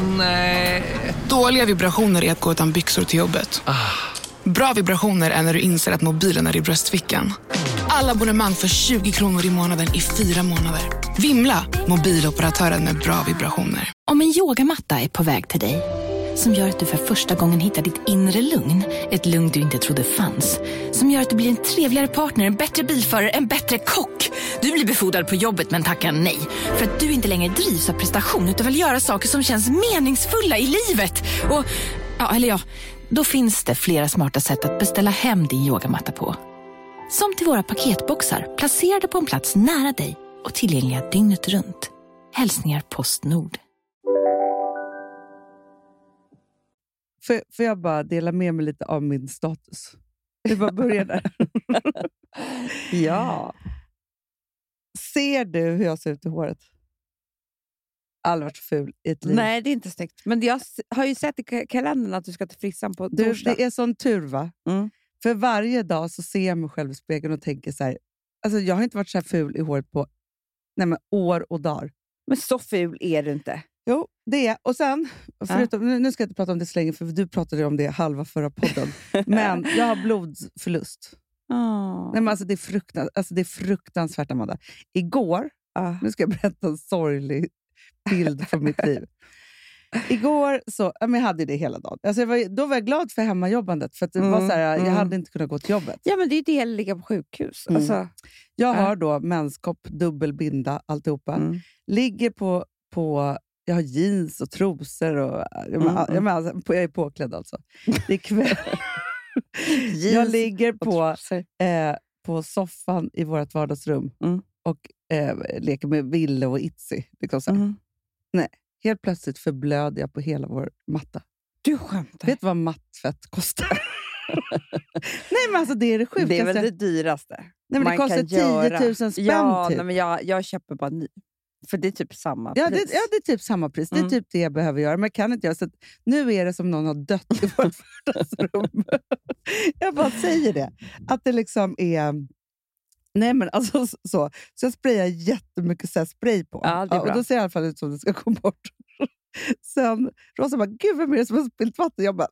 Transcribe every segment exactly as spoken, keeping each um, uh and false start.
Nej. Dåliga vibrationer är att gå utan byxor till jobbet. Ah. Bra vibrationer är när du inser att mobilen är i bröstfickan. Alla abonnemang för tjugo kronor i månaden i fyra månader. Vimla, mobiloperatören med bra vibrationer. Om en yogamatta är på väg till dig, som gör att du för första gången hittar ditt inre lugn, ett lugn du inte trodde fanns, som gör att du blir en trevligare partner, en bättre bilförare, en bättre kock. Du blir befordrad på jobbet men tackar nej, för att du inte längre drivs av prestation utan vill göra saker som känns meningsfulla i livet. Och, ja, eller ja, då finns det flera smarta sätt att beställa hem din yogamatta på. Som till våra paketboxar, placerade på en plats nära dig och tillgängliga dygnet runt. Hälsningar Postnord. Får, får jag bara dela med mig lite av min status? Det bara börjar där. Ja. Ser du hur jag ser ut i håret? Aldrig varit ful i ett liv. Nej, det är inte snyggt. Men jag har ju sett i kalendern att du ska till frissan på du, torsdag. Det är sån tur, va? Mm. För varje dag så ser jag mig själv i spegeln och tänker så här. Alltså jag har inte varit så här ful i håret på nej men, år och dagar. Men så ful är du inte. Jo, det är. Och sen, förutom, äh? nu ska jag inte prata om det så länge, för du pratade om det halva förra podden. Men jag har blodförlust. Oh. Nej, men alltså, det, är fruktans, alltså, det är fruktansvärt, Amanda. Igår, uh. nu ska jag berätta en sorglig bild från mitt liv. Igår så, ja, men jag hade det hela dagen. Alltså, jag var, då var jag glad för hemmajobbandet. För att det mm, var så här, jag mm. hade inte kunnat gå till jobbet. Ja, men det är ju det att ligga på sjukhus. Mm. Alltså, jag äh. har då menskopp, dubbelbinda, alltihopa. Mm. Ligger på, på, jag har jeans och trosor. Och, jag, mm. jag, jag, alltså, jag är påklädd alltså. Det är kväll. Jag ligger på, eh, på soffan i vårt vardagsrum. Mm. Och eh, leker med Ville och Itzy. Liksom så mm. Nej. Helt plötsligt förblöder jag på hela vår matta. Du skämtar. Vet du vad mattfett kostar? Nej, men alltså det är det sjukaste. Det är väl det dyraste. Nej, men man det kostar tio tusen spänn ja, typ. Nej, men jag, jag köper bara ny. För det är typ samma ja, pris. Det, ja, det är typ samma pris. Mm. Det är typ det jag behöver göra. Men jag kan inte göra så att nu är det som någon har dött i vårt vardagsrum. Jag bara säger det. Att det liksom är... Nej, men alltså så. Så jag sprayar jättemycket så här spray på. Ja, det är bra. Ja, och då ser det i alla fall ut som det ska gå bort. Sen Rosa bara, gud vem är det som har spillt vatten? Jag bara,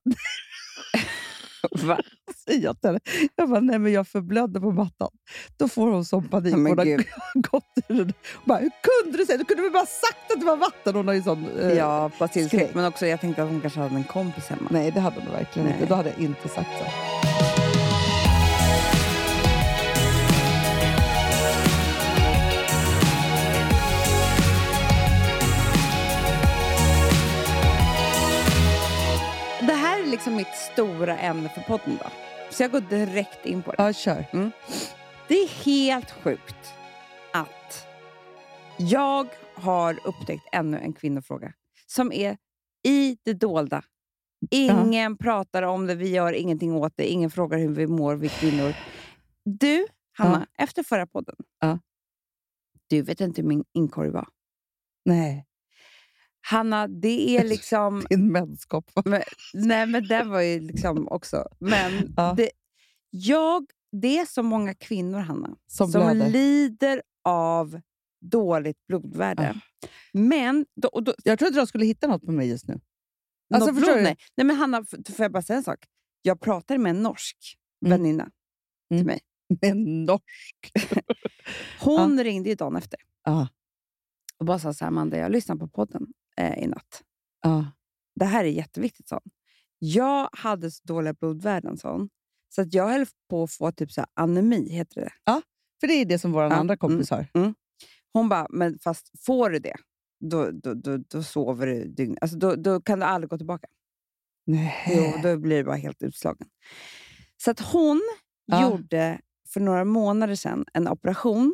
va? Jag, jag bara, nej men jag förblödde på mattan. Då får hon sån panik. Men hon har gud. gått i det. Bara, hur kunde du säga? Du kunde väl bara sagt att det var vatten. Hon har ju sån eh, ja, basilskräck. Men också jag tänkte att hon kanske hade en kompis hemma. Nej, det hade hon verkligen nej. inte. Då hade jag inte sagt så. Det här är liksom mitt stora ämne för podden då. Så jag går direkt in på det. Ja, kör. Mm. Det är helt sjukt att jag har upptäckt ännu en kvinnofråga som är i det dolda. Ingen uh-huh. pratar om det, vi gör ingenting åt det. Ingen frågar hur vi mår, vi kvinnor. Du, Hanna, uh-huh. efter förra podden. Uh-huh. Du vet inte hur min inkorg var. Nej. Hanna, det är liksom... Din menskopp. Men, nej, men det var ju liksom också... Men ja. det, jag, det är så många kvinnor, Hanna, som, som lider av dåligt blodvärde. Ja. Men... Då, och då, jag tror att de skulle hitta något på mig just nu. Alltså, blod, nej. nej, men Hanna, får jag bara säga en sak? Jag pratade med en norsk mm. väninna mm. till mig. Med en norsk? Hon ja. ringde ju dagen efter. Ja. Och bara sa så här, Amanda, jag lyssnade på podden eh, i natt. Ja. Det här är jätteviktigt, sån. Jag hade så dåliga blodvärden, sån. Så att jag höll på att få typ så här anemi, heter det. Ja, för det är det som vår ja. andra kompis har. Mm, mm. Hon bara, men fast får du det, då, då, då, då sover du dygn. Alltså då, då kan du aldrig gå tillbaka. Nej. Jo, då blir du bara helt utslagen. Så att hon ja. gjorde för några månader sedan en operation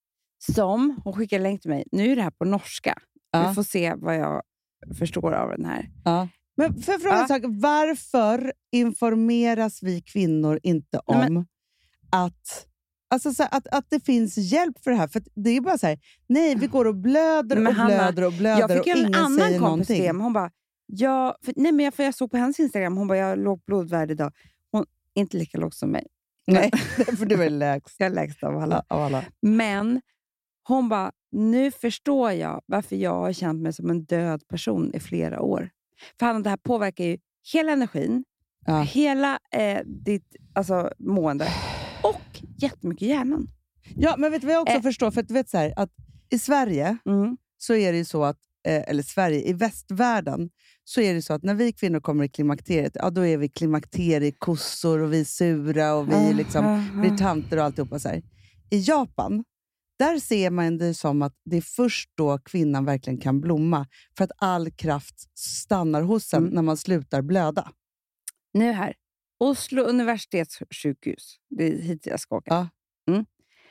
som, hon skickade länk till mig. Nu är det här på norska. Ja. Vi får se vad jag förstår av den här. Ja. Men för fråga en sak, varför informeras vi kvinnor inte om nej, men, att, alltså, så att, att det finns hjälp för det här? För det är bara så här, nej vi går och blöder och Hanna, blöder och blöder och ingen säger någonting. Jag fick en annan kompis, hon bara, ja, för, nej men jag, för jag såg på hennes Instagram, hon bara, jag har lågt blodvärde idag. Hon inte lika lågt som mig. Nej, för du är lägst. Jag är lägst av alla. av alla. Men hon bara, nu förstår jag varför jag har känt mig som en död person i flera år. För Hanna, det här påverkar ju hela energin, ja. hela eh, ditt alltså, mående och jättemycket hjärnan. Ja, men vet du vad jag också eh. förstår? För att du vet så här, att i Sverige mm. så är det ju så att, eh, eller Sverige, i västvärlden så är det så att när vi kvinnor kommer i klimakteriet, ja då är vi klimakteriekossor och vi är sura och vi uh, liksom uh, uh. blir tanter och alltihopa så här. I Japan, där ser man det som att det är först då kvinnan verkligen kan blomma. För att all kraft stannar hos en mm. när man slutar blöda. Nu här. Oslo universitetssjukhus. Det är hit jag ska åka. Ja. Mm.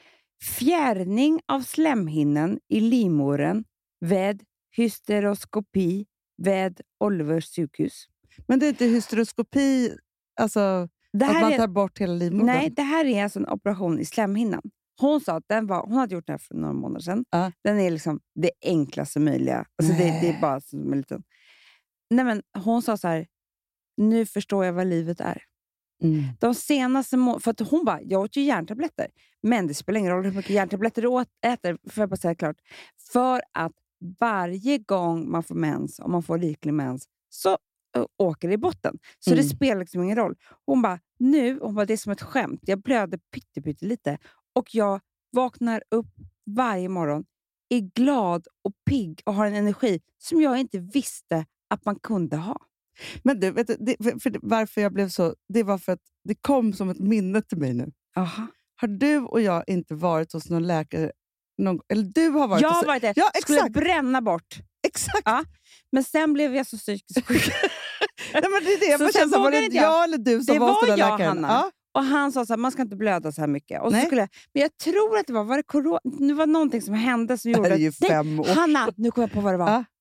Fjärrning av slemhinnan i livmodern ved hysteroskopi ved Olvers sjukhus. Men det är inte hysteroskopi, alltså det här att man tar är, bort hela livmodern? Nej, det här är alltså en operation i slemhinnan. Hon sa att den var, hon hade gjort det här för några månader sedan. Uh. Den är liksom det enklaste möjliga. Alltså det, det är bara som en liten... Nej, men hon sa så här, nu förstår jag vad livet är. Mm. De senaste må- för att hon bara, jag åt ju järntabletter. Men det spelar ingen roll hur mycket järntabletter du åt, äter, för jag bara säga klart. För att varje gång man får mens, och man får riklig mens, så uh, åker det i botten. Så mm. det spelar liksom ingen roll. Hon bara, nu, hon bara, det är som ett skämt. Jag blöder pytte, pytte lite. Och jag vaknar upp varje morgon, är glad och pigg och har en energi som jag inte visste att man kunde ha. Men du, vet du det, för, för varför jag blev så, det var för att det kom som ett minne till mig nu. Aha. Har du och jag inte varit hos någon läkare? Någon, eller du har varit Jag hos... har varit där. Ja, skulle bränna bort. Exakt. Ja. Men sen blev jag så psykiskt sjuk. Nej, men det är det. Så känns som var det jag, jag eller du som det var hos den jag, läkaren? Hanna. Ja. Och han sa så här, man ska inte blöda så här mycket. Och så skulle jag, men jag tror att det var, var det corona? Nu var någonting som hände som gjorde... Det är ju fem år. Hanna, nu kommer jag på vad det var. Ja.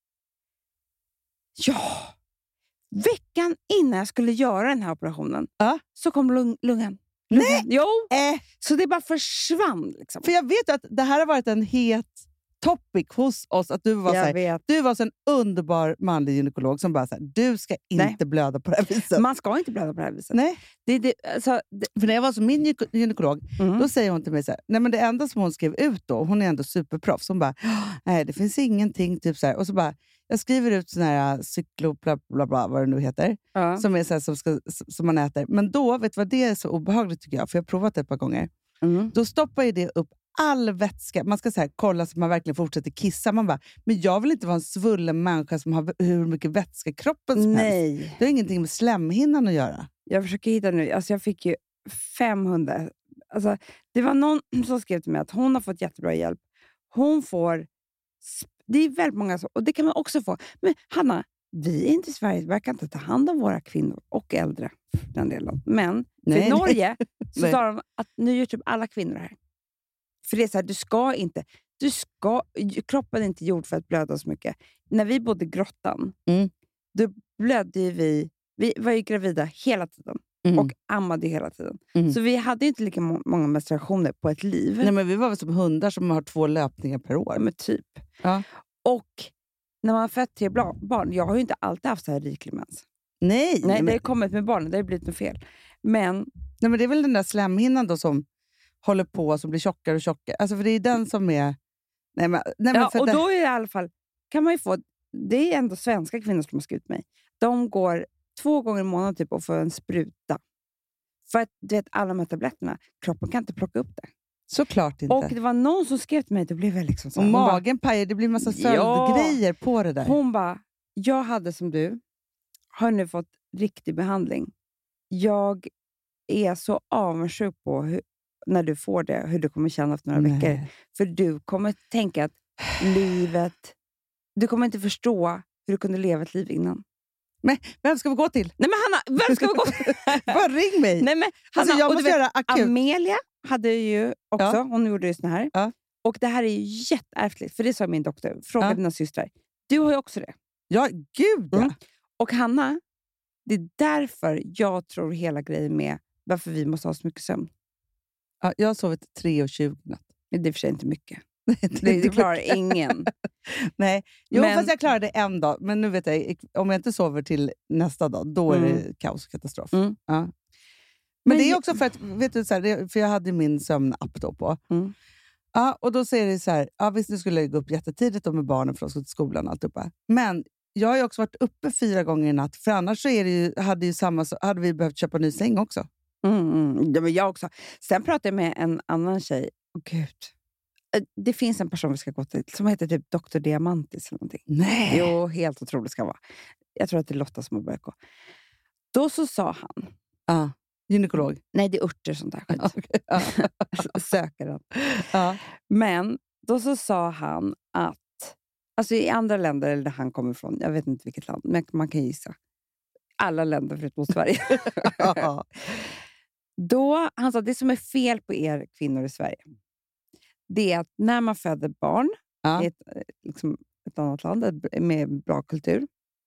ja. Veckan innan jag skulle göra den här operationen ja. så kom lung- lungan. Nej! Jo! Äh. Så det bara försvann. Liksom. För jag vet att det här har varit en het topic hos oss. Att du var, så här, du var så en underbar manlig gynekolog som bara så här, du ska inte Nej. blöda på det här viset. Man ska inte blöda på det här viset. Nej. Det, det, alltså, det... För när jag var som min gynekolog, mm. då säger hon till mig så här, nej men det enda som hon skrev ut då, hon är ändå superproffs, hon bara, nej det finns ingenting, typ så här. Och så bara, jag skriver ut sån här cyklo, bla, bla, bla, vad det nu heter, uh. som är så här, som, ska, som man äter. Men då, vet du vad det är så obehagligt tycker jag, för jag har provat det ett par gånger. Mm. Då stoppar ju det upp all vätska. Man ska så här, kolla så man verkligen fortsätter kissa. Man bara, men jag vill inte vara en svullen människa som har hur mycket vätska i kroppen som Nej. helst. Det har ingenting med slemhinnan att göra. Jag försöker hitta nu, alltså jag fick ju femhundra. Alltså, det var någon som skrev till mig att hon har fått jättebra hjälp. Hon får, det är väldigt många så, och det kan man också få. Men Hanna, vi är inte i Sverige, vi verkar inte ta hand om våra kvinnor och äldre för den delen. Men nej, i Norge så nej. sa de att nu gör typ alla kvinnor här. För det är så här, du ska inte, du ska, kroppen är inte gjord för att blöda så mycket. När vi bodde i grottan, mm. då blödde ju vi, vi var ju gravida hela tiden. Mm. Och ammade hela tiden. Mm. Så vi hade ju inte lika må- många menstruationer på ett liv. Nej, men vi var väl som hundar som har två löpningar per år. Ja, men typ. Ja. Och när man har fött tre barn, jag har ju inte alltid haft så här riklig mens. Nej. Nej, men... det har kommit med barnen, det har blivit något fel. Men... Nej, men det är väl den där slemhinnan då som håller på, som blir tjockare och tjockare. Alltså för det är den som är... Nej, men, nej, men ja, för och det... då är det i alla fall... Kan man ju få... Det är ändå svenska kvinnor som har skrivit mig. De går två gånger i månaden typ och får en spruta. För att du vet, alla de här tabletterna, kroppen kan inte plocka upp det. Såklart inte. Och det var någon som skrev till mig, det blev väl liksom så. Och magen pajar, det blir massa följdgrejer ja, på det där. Hon bara, jag hade som du, har nu fått riktig behandling. Jag är så avundsjuk på hur, när du får det, hur du kommer känna efter några Nej. veckor. För du kommer tänka att livet, du kommer inte förstå hur du kunde leva ett liv innan. Men vem ska vi gå till? Nej men Hanna, vem ska vi gå till? Bara ring mig. Nej, men, Hanna, alltså, jag måste vet, göra akut. Amelia hade ju också, ja. hon gjorde ju sån här. Ja. Och det här är ju jätteärftligt, för det sa min doktor. Fråga ja. dina systrar. Du har ju också det. Ja, gud ja. Mm. Och Hanna, det är därför jag tror hela grejen med varför vi måste ha så mycket sömn. Ja, jag har sovit tre och tjugo natt. Det är för sig inte mycket. det, det, det klarar ingen. Nej, jo, men, fast jag klarar det en dag. Men nu vet jag, om jag inte sover till nästa dag, då är mm. det kaos och katastrof. Mm. Ja. Men, men det är också för att, vet du, så här, för jag hade min sömnapp då på. Mm. Ja, och då säger det så här, ja visst, du skulle gå upp jättetidigt då med barnen för att gå till skolan och alltihopa. Men jag har ju också varit uppe fyra gånger i natt, för annars så är det ju, hade, ju samma, hade vi behövt köpa en ny säng också. Mm, mm. Ja, men jag också. Sen pratade jag med en annan tjej. Åh gud. Det finns en person vi ska gå till som heter typ doktor Diamantis eller någonting. Nej. Jo, helt otroligt ska vara. Jag tror att det är Lotta som har börjat gå. Då så sa han. Ja, gynekolog. Nej, det är örter sånt där skit. Okay. Ja. Söker han. Ja. Men då så sa han att alltså i andra länder eller där han kommer ifrån, jag vet inte vilket land, men man kan gissa. Alla länder förutom Sverige. Ja. Då, han sa, det som är fel på er kvinnor i Sverige, det är att när man föder barn Ja. i ett, liksom ett annat land med bra kultur,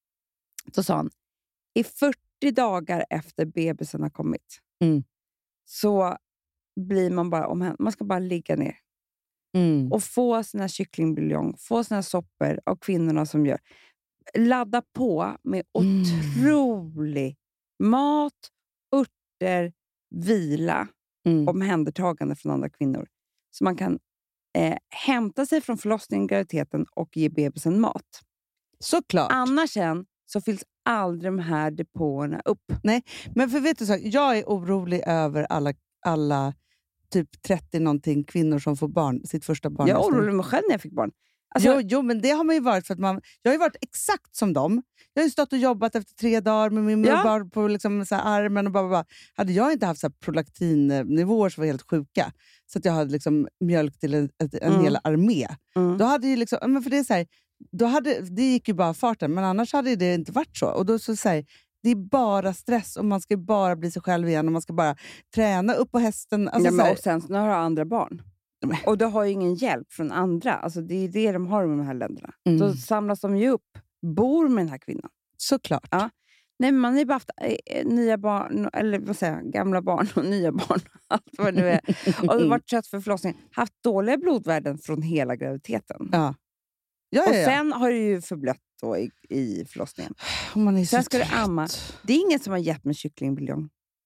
så sa han, i fyrtio dagar efter bebisen har kommit, mm. så blir man bara omhänd. Man ska bara ligga ner. Mm. Och få sina kycklingbuljong, få sina soppor av kvinnorna som gör. Ladda på med Mm. otrolig mat, örter, vila, Mm. omhändertagande från andra kvinnor. Så man kan eh, hämta sig från förlossningen, graviditeten och ge bebisen mat. Såklart. Annars än så fylls aldrig de här depåerna upp. Nej, men för vet du så, jag är orolig över alla, alla typ trettio någonting kvinnor som får barn, sitt första barn. Jag oroade mig själv när jag fick barn. Alltså, jo, jo, men det har man ju varit för att man, jag har ju varit exakt som dem. Jag har ju stått och jobbat efter tre dagar med min Ja. barn på liksom så här armen och bara, bara. Hade jag inte haft så här prolaktinnivåer som var helt sjuka, så att jag hade liksom mjölk till en, ett, en Mm. hel armé, mm. då hade ju liksom, men för det är så här, då hade, det gick ju bara farten, men annars hade det inte varit så. Och då så säger det är bara stress och man ska bara bli sig själv igen och man ska bara träna upp på hästen. Alltså, ja, så men, här, och sen så har du andra barn. Och du har ju ingen hjälp från andra. Alltså, det är det de har i de här länderna. Mm. Då samlas de ju upp, bor med den här kvinnan. såklart. Ja. Nej, men man har ju bara haft eh, nya barn, eller vad säger jag, gamla barn och nya barn. Allt vad det är. Och varit trött för förlossningen. Haft dåliga blodvärden från hela graviditeten. Ja. Ja, Och ja, ja. sen har du ju förblött då i, i förlossningen. Man är så Sen ska du trött. amma. Det är ingen som har gett mig kycklingbuljong.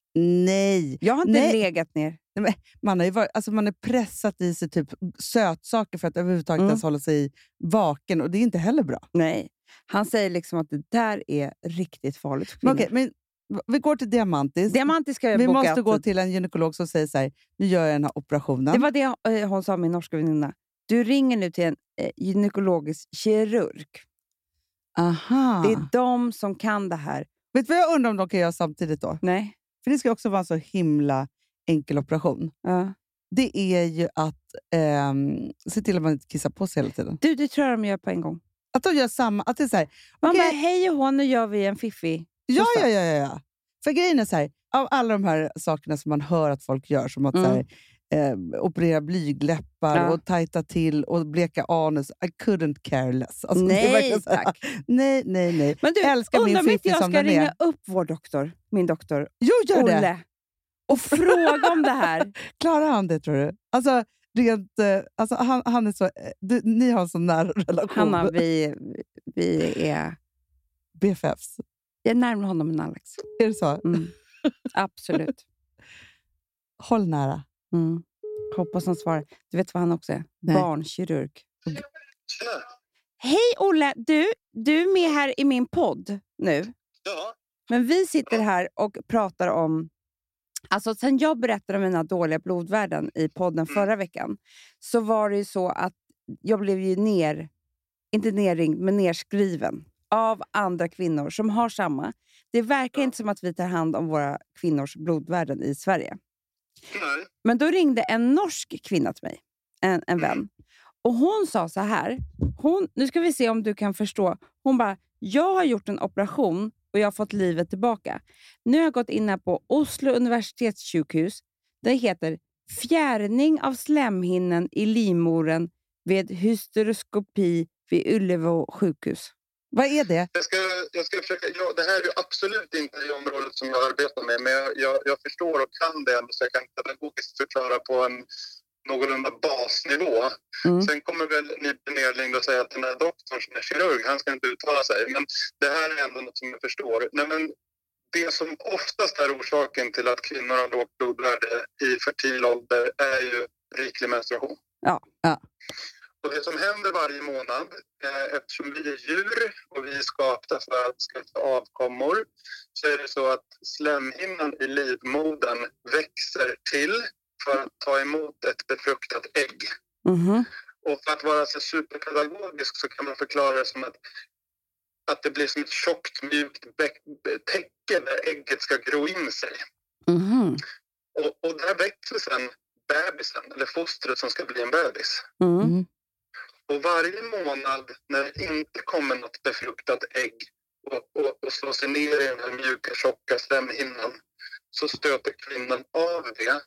Nej. Jag har inte Nej. legat ner. Man har ju varit, alltså man är pressat i sig typ sötsaker för att överhuvudtaget Mm. ens hålla sig vaken. Och det är inte heller bra. Nej. Han säger liksom att det där är riktigt farligt för Men kvinnor. okej, men vi går till Diamantis. Diamantis ska jag vi boka. måste gå till en gynekolog som säger så här, nu gör jag den här operationen. Det var det eh, hon sa, min norska väninna. Du ringer nu till en eh, gynekologisk kirurg. Aha. Det är de som kan det här. Vet du vad jag undrar om de kan göra samtidigt då? Nej. För det ska också vara en så himla enkel operation. Ja. Det är ju att ehm, se till att man inte kissar på sig hela tiden. Du, det tror jag de gör på en gång. Att de gör samma, att det är så här, Man okej, bara, hej och hon, nu gör vi en fiffi. ja, så. ja, ja, ja, ja. För grejen är så här, av alla de här sakerna som man hör att folk gör, som att Mm. så här, eh, operera blygläppar Ja. och tajta till och bleka anus, I couldn't care less. Alltså, det är Nej, verkligen så här, tack. Nej, nej, nej. Men du, Älskar min undrar om inte fiffi jag som ska den ringa är. upp vår doktor, min doktor, Jo, gör det. Olle, och fråga om det här. Klarar han det, tror du? Alltså, rent, eh, alltså han, han är så, eh, du, ni har en sån nära relation. Hanna, vi, vi är... B F Fs. Jag är närmare honom än Alex. Är det så? Mm. Absolut. Håll nära. Mm. Hoppas han svarar. Du vet vad han också är? Nej. Barnkirurg. Hej Olle! Du, du är med här i min podd nu. Ja. Men vi sitter här och pratar om... Alltså sen jag berättade om mina dåliga blodvärden i podden förra veckan, så var det ju så att jag blev ju ner... Inte nerringd, men nerskriven av andra kvinnor som har samma. Det verkar inte som att vi tar hand om våra kvinnors blodvärden i Sverige. Nej. Men då ringde en norsk kvinna till mig, en, en vän. Och hon sa så här, hon, nu ska vi se om du kan förstå. Hon bara, jag har gjort en operation och jag har fått livet tillbaka. Nu har jag gått in här på Oslo universitetssjukhus. Det heter fjärrning av slemhinnan i livmodern vid hysteroskopi vid Ullevål sjukhus. Vad är det? Jag ska, jag ska försöka, ja, det här är ju absolut inte det området som jag arbetar med, men jag, jag, jag förstår och kan det, så jag kan pedagogiskt förklara på en någorlunda basnivå. Mm. Sen kommer väl ni Nerling och säga att den här doktorn som är kirurg, han ska inte uttala sig. Men det här är ändå något som jag förstår. Nej, men det som oftast är orsaken till att kvinnor har lågt blodvärde i fertil ålder är ju riklig menstruation. Ja. ja. Och det som händer varje månad, eh, eftersom vi är djur och vi är skapta för att skaffa avkommor, så är det så att slemhinnan i livmodern växer till för att ta emot ett befruktat ägg. Mm-hmm. Och för att vara så superpedagogisk så kan man förklara det som att, att det blir som ett tjockt, mjukt bä- täcke där ägget ska gro in sig. Mm-hmm. Och, och där växer sen bebisen, eller fostret som ska bli en bebis. Mm. Och varje månad när det inte kommer något befruktat ägg och, och, och slår sig ner i den här mjuka, tjocka slemhinnan, så stöter kvinnan av det.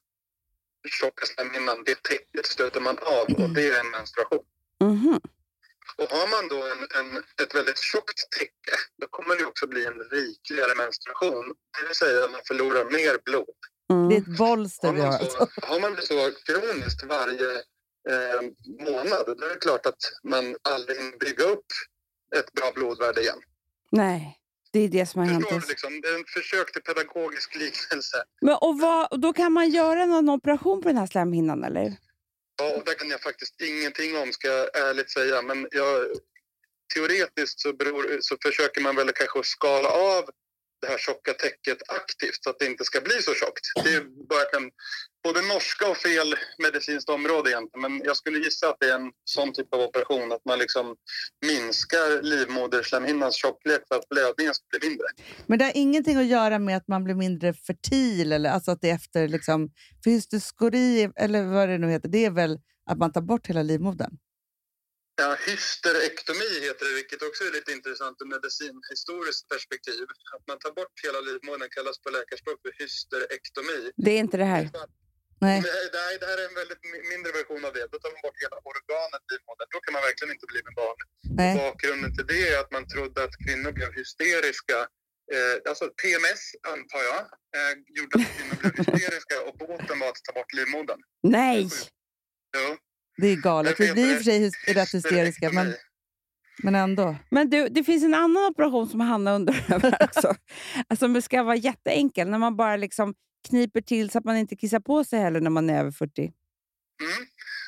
Tjocka slemhinnan, det täcket stöter man av och det är en menstruation. Mm-hmm. Och har man då en, en, ett väldigt tjockt täcke, då kommer det också bli en rikligare menstruation. Det vill säga att man förlorar mer blod. Mm. Det är ett bolster Har vi har. man, Alltså. så, har man det så kroniskt varje eh, månad, då är det klart att man aldrig hinner bygga upp ett bra blodvärde igen. Nej, det är det som har hänt Förstår oss. du liksom? Det är en försök till pedagogisk liknelse. Men, och vad, och då kan man göra någon operation på den här slemhinnan, eller? Ja, och det kan jag faktiskt ingenting om, ska jag ärligt säga. Men jag, teoretiskt så, beror, så försöker man väl kanske skala av det här tjocka täcket aktivt så att det inte ska bli så tjockt. Det är bara en, både norska och fel medicinskt område egentligen. Men jag skulle gissa att det är en sån typ av operation att man liksom minskar livmoderslemhinnans tjocklek för att blödningen ska bli mindre. Men det har ingenting att göra med att man blir mindre fertil, eller alltså att det efter liksom, för hysteroskori, eller vad det nu heter, det är väl att man tar bort hela livmodern? Ja, hysterektomi heter det, vilket också är lite intressant ur medicinhistoriskt perspektiv. Att man tar bort hela livmodern kallas på läkarspråk för hysterektomi. Det är inte det här. Nej. Nej, det här är en väldigt mindre version av det. Då tar man bort hela organet i livmodern. Då kan man verkligen inte bli med barn. Nej. Bakgrunden till det är att man trodde att kvinnor blev hysteriska. Eh, alltså P M S, antar jag, eh, gjorde att kvinnor blev hysteriska och båten var att ta bort livmodern. Nej! Ja. Det är galet. Vi blir i och för sig hys- rätt hysteriska, men, men ändå. Men du, det finns en annan operation som Hanna undrar över också. Alltså det ska vara jätteenkel. När man bara liksom kniper till så att man inte kissar på sig heller när man är över fyrtio. Mm.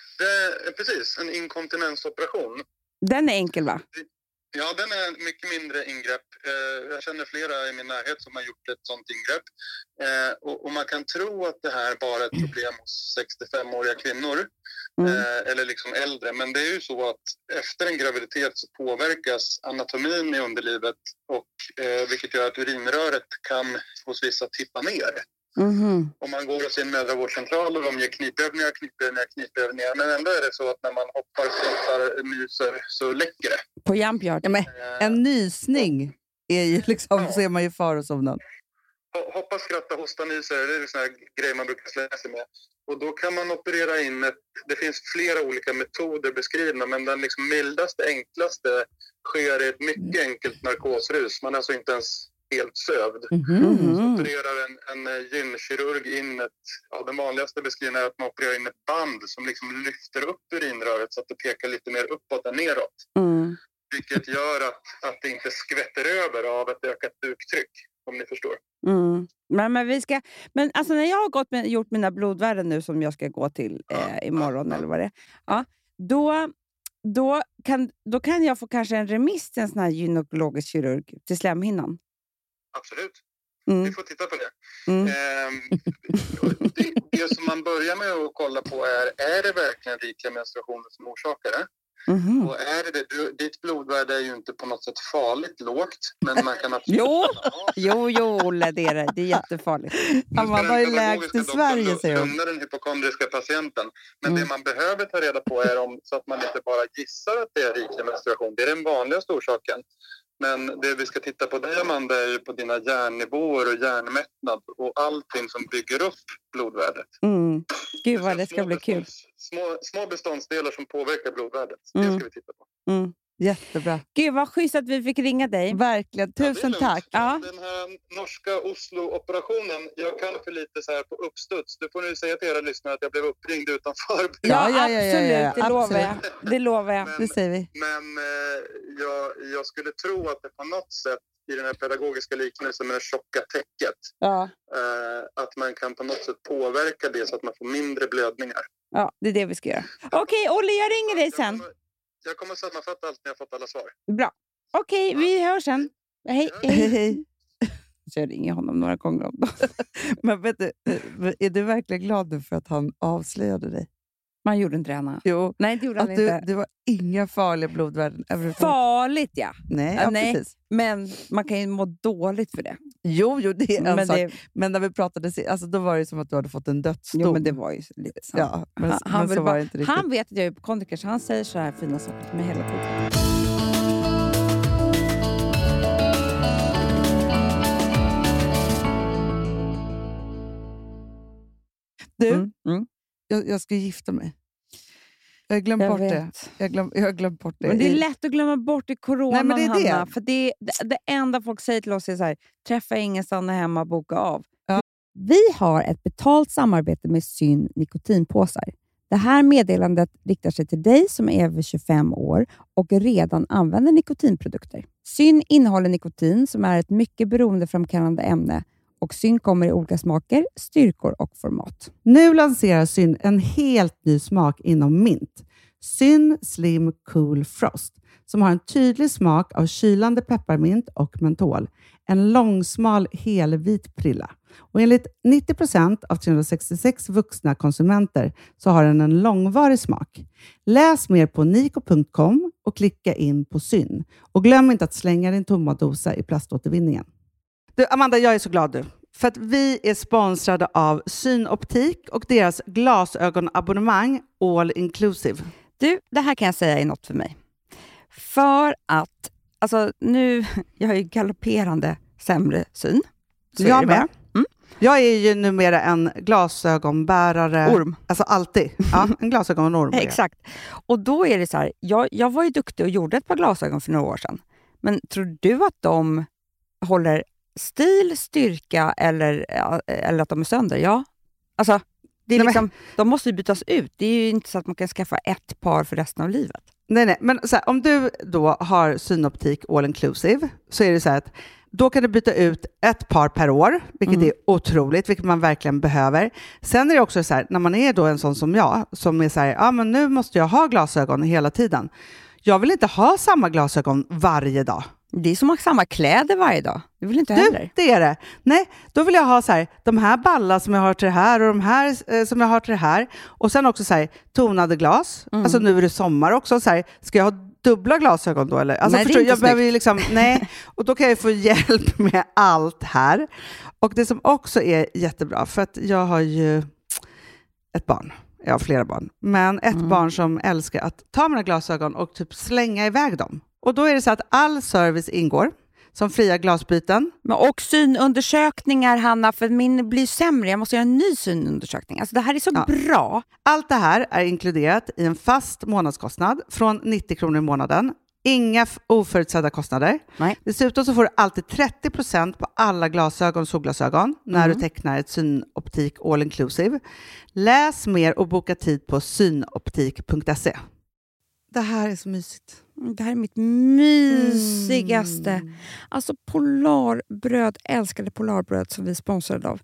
Det är precis en inkontinensoperation. Den är enkel, va? Ja, den är mycket mindre ingrepp. Jag känner flera i min närhet som har gjort ett sånt ingrepp. Och man kan tro att det här bara är ett problem hos sextiofemåriga kvinnor. Mm. Eller liksom äldre. Men det är ju så att efter en graviditet så påverkas anatomin i underlivet. Och, vilket gör att urinröret kan hos vissa tippa ner. Mm-hmm. Om man går hos sin mödravårdscentral och de ger knipövningar, knipövningar, knipövningar. Men ändå är det så att när man hoppar, skrattar, myser så läcker det. På Jumpyard. Ja, men en nysning är ju liksom, ja. Så är man ju farozonen. Hoppa, skratta, hosta, nyser, det är en sån här grej man brukar slä sig med. Och då kan man operera in ett, det finns flera olika metoder beskrivna, men den liksom mildaste, enklaste sker i ett mycket enkelt narkosrus. Man är alltså inte ens helt sövd. Mm-hmm. Så opererar en, en gynkirurg in ett, ja, den vanligaste beskrivningen är att man opererar in ett band som liksom lyfter upp urinröret så att det pekar lite mer uppåt än neråt. Mm. Vilket gör att, att det inte skvätter över av ett ökat buktryck, om ni förstår. Mm. Men, men, vi ska, men alltså när jag har gått med, gjort mina blodvärden nu som jag ska gå till eh, imorgon ja, ja. eller vad det är. Ja, då, då, kan, då kan jag få kanske en remiss till en sån här gynekologisk kirurg till slemhinnan. Absolut. Mm. Vi får titta på det. Mm. Ehm, det. Det som man börjar med att kolla på är, är det verkligen rikliga menstruationer som orsakar det? Mm-hmm. Och är det, du, ditt blodvärde är ju inte på något sätt farligt lågt, men man kan absolut... jo, jo, jo, Olle, det är det. Det är jättefarligt. Man var ju lägst i Sverige, säger hon. Lugna den hypokondriska patienten. Men mm. det man behöver ta reda på är om, så att man inte bara gissar att det är riklig menstruation. Det är den vanligaste orsaken. Men det vi ska titta på dig, Amanda, är ju på dina järnnivåer och järnmättnad och allting som bygger upp blodvärdet. Mm. Gud vad det ska bli kul. Små, små beståndsdelar som påverkar blodvärdet. Mm. Det ska vi titta på. Mm. Jättebra. Gud vad schysst att vi fick ringa dig. Verkligen, tusen ja, tack. Ja. Den här norska Oslo-operationen, jag kan för lite så här på uppstuds. Du får nu säga till era lyssnare att jag blev uppringd utan förberedelse. Ja, ja, ja, ja, ja, ja. Det, absolut. lovar jag. det lovar jag. Men, det säger vi. Men eh, jag, jag skulle tro att det på något sätt i den här pedagogiska liknelsen med det tjocka täcket, ja. eh, att man kan på något sätt påverka det så att man får mindre blödningar. Ja, det är det vi ska göra. Okej, okay, Olle, jag ringer dig sen. Jag kommer, jag kommer sammanfatta allt när jag fått alla svar. Bra. Okej, okay, vi hörs sen. Hej, hej. hej, hej. Så jag ringer honom några gånger om dagen. Men vet du, är du verkligen glad nu för att han avslöjade dig? Man gjorde inte det, Anna. Jo, nej, det gjorde han du, inte. Det var inga farliga blodvärden överhuvudtaget. Farligt, ja. Nej, ja, nej, precis. Men man kan ju må dåligt för det. Jo, jo det är en men sak. Det... Men när vi pratade, alltså, då var det som att du hade fått en dödsdom. Jo, men det var ju lite sant. Ja, men, han, han, men så bara, var det inte riktigt. Han vet att jag är hypokondriker, så han säger så här fina saker till mig hela tiden. Du, mm. Mm. Jag, jag ska gifta mig. Jag har glömt jag bort vet. det. Jag, glöm, jag har glömt bort det. Men det är lätt att glömma bort i corona, Nej, men det är Hanna. det. För det, det, det enda folk säger till oss är så här: träffa ingen, stanna hemma, boka av. Ja. Vi har ett betalt samarbete med Syn nikotinpåsar. Det här meddelandet riktar sig till dig som är över tjugofem år och redan använder nikotinprodukter. Syn innehåller nikotin som är ett mycket beroendeframkallande ämne. Och Syn kommer i olika smaker, styrkor och format. Nu lanserar Syn en helt ny smak inom mint. Syn Slim Cool Frost. Som har en tydlig smak av kylande pepparmint och mentol. En långsmal helvit prilla. Och enligt nittio procent av trehundrasextiosex vuxna konsumenter så har den en långvarig smak. Läs mer på niko punkt com och klicka in på Syn. Och glöm inte att slänga din tomma dosa i plaståtervinningen. Du, Amanda, jag är så glad du. För att vi är sponsrade av Synoptik och deras glasögonabonnemang All Inclusive. Du, det här kan jag säga är något för mig. För att, alltså nu, jag har ju galopperande sämre syn. Så jag med. Mm. Jag är ju numera en glasögonbärare. Orm. Alltså alltid. Ja, en glasögonorm. Exakt. Och då är det så här, jag, jag var ju duktig och gjorde ett par glasögon för några år sedan. Men tror du att de håller stil, styrka eller, eller att de är sönder? Ja. Alltså, det är nej, liksom, men... de måste ju bytas ut. Det är ju inte så att man kan skaffa ett par för resten av livet. Nej, nej. Men så här, om du då har Synoptik All Inclusive så är det så här att då kan du byta ut ett par per år, vilket mm. är otroligt, vilket man verkligen behöver. Sen är det också så här, när man är då en sån som jag, som är så här, ja ah, men nu måste jag ha glasögon hela tiden. Jag vill inte ha samma glasögon varje dag. Det är som att ha samma kläder varje dag. Det vill inte heller. Du, det är det. Nej, då vill jag ha så här, de här ballar som jag har till det här och de här eh, som jag har till det här. Och sen också så här, tonade glas. Mm. Alltså nu är det sommar också. Så här, ska jag ha dubbla glasögon då? Eller? Alltså, nej, förstår, det är inte jag behöver ju liksom, nej. Och då kan jag få hjälp med allt här. Och det som också är jättebra, för att jag har ju ett barn. Jag har flera barn. Men ett mm. barn som älskar att ta mina glasögon och typ slänga iväg dem. Och då är det så att all service ingår. Som fria glasbyten. Men och synundersökningar, Hanna, för min blir sämre. Jag måste göra en ny synundersökning. Alltså det här är så ja. bra. Allt det här är inkluderat i en fast månadskostnad från nittio kronor i månaden. Inga oförutsedda kostnader. Nej. Dessutom så får du alltid trettio procent på alla glasögon och solglasögon när mm. du tecknar ett Synoptik All Inclusive. Läs mer och boka tid på synoptik punkt se. Det här är så mysigt. Det här är mitt mysigaste. Mm. Alltså Polarbröd, älskade Polarbröd som vi sponsrade av.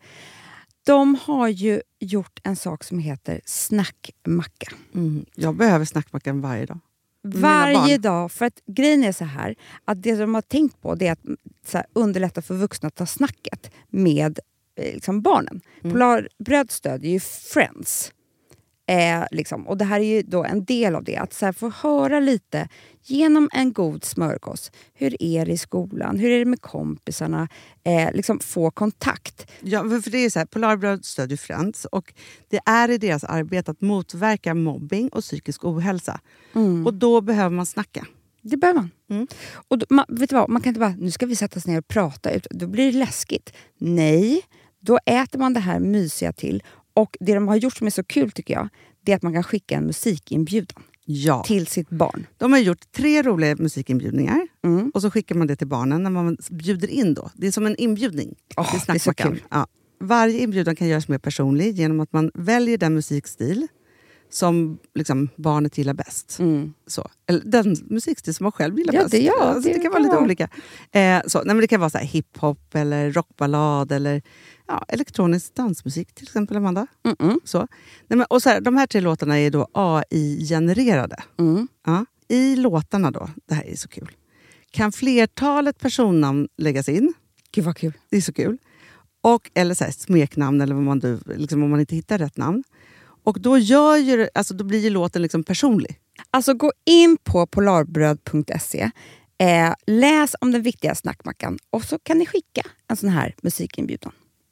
De har ju gjort en sak som heter snackmacka. Mm. Jag behöver snackmackan varje dag. Varje dag. För att grejen är så här. Att det de har tänkt på det är att så här, underlätta för vuxna att ta snacket med eh, liksom barnen. Mm. Polarbröd stödjer ju Friends. Eh, liksom. Och det här är ju då en del av det. Att så här, få höra lite genom en god smörgås. Hur är det i skolan? Hur är det med kompisarna? Eh, liksom få kontakt. Ja, för det är så här, Polarbröd stödjer Friends. Och det är i deras arbete att motverka mobbing och psykisk ohälsa. Mm. Och då behöver man snacka. Det behöver man. Mm. Och då, man, vet du vad? Man kan inte bara, nu ska vi sätta oss ner och prata ut. Då blir det läskigt. Nej, då äter man det här mysiga till. Och det de har gjort som är så kul tycker jag, det är att man kan skicka en musikinbjudan ja. till sitt barn. De har gjort tre roliga musikinbjudningar mm. och så skickar man det till barnen när man bjuder in då. Det är som en inbjudning. Oh, det är så kul. Ja. Varje inbjudan kan göras mer personlig genom att man väljer den musikstil som liksom barnet gillar bäst. Mm. Så. Eller den musikstil som man själv gillar Ja, bäst. det, ja, alltså, det, det kan kan vara lite vara. olika. Eh, så. Nej, men det kan vara så här hiphop eller rockballad eller ja, elektronisk dansmusik till exempel, Amanda. Mm-mm. Så. Nej, men, och så här, de här tre låtarna är då A I-genererade. Mm. Ja. I låtarna då, det här är så kul, kan flertalet personnamn läggas in. Gud vad kul. Det är så kul. Och, eller så här, smeknamn, eller vad man, du, liksom, om man inte hittar rätt namn. Och då, gör ju, alltså, då blir ju låten liksom personlig. Alltså gå in på polarbröd punkt se, eh, läs om den viktiga snackmackan och så kan ni skicka en sån här musikinbjudan.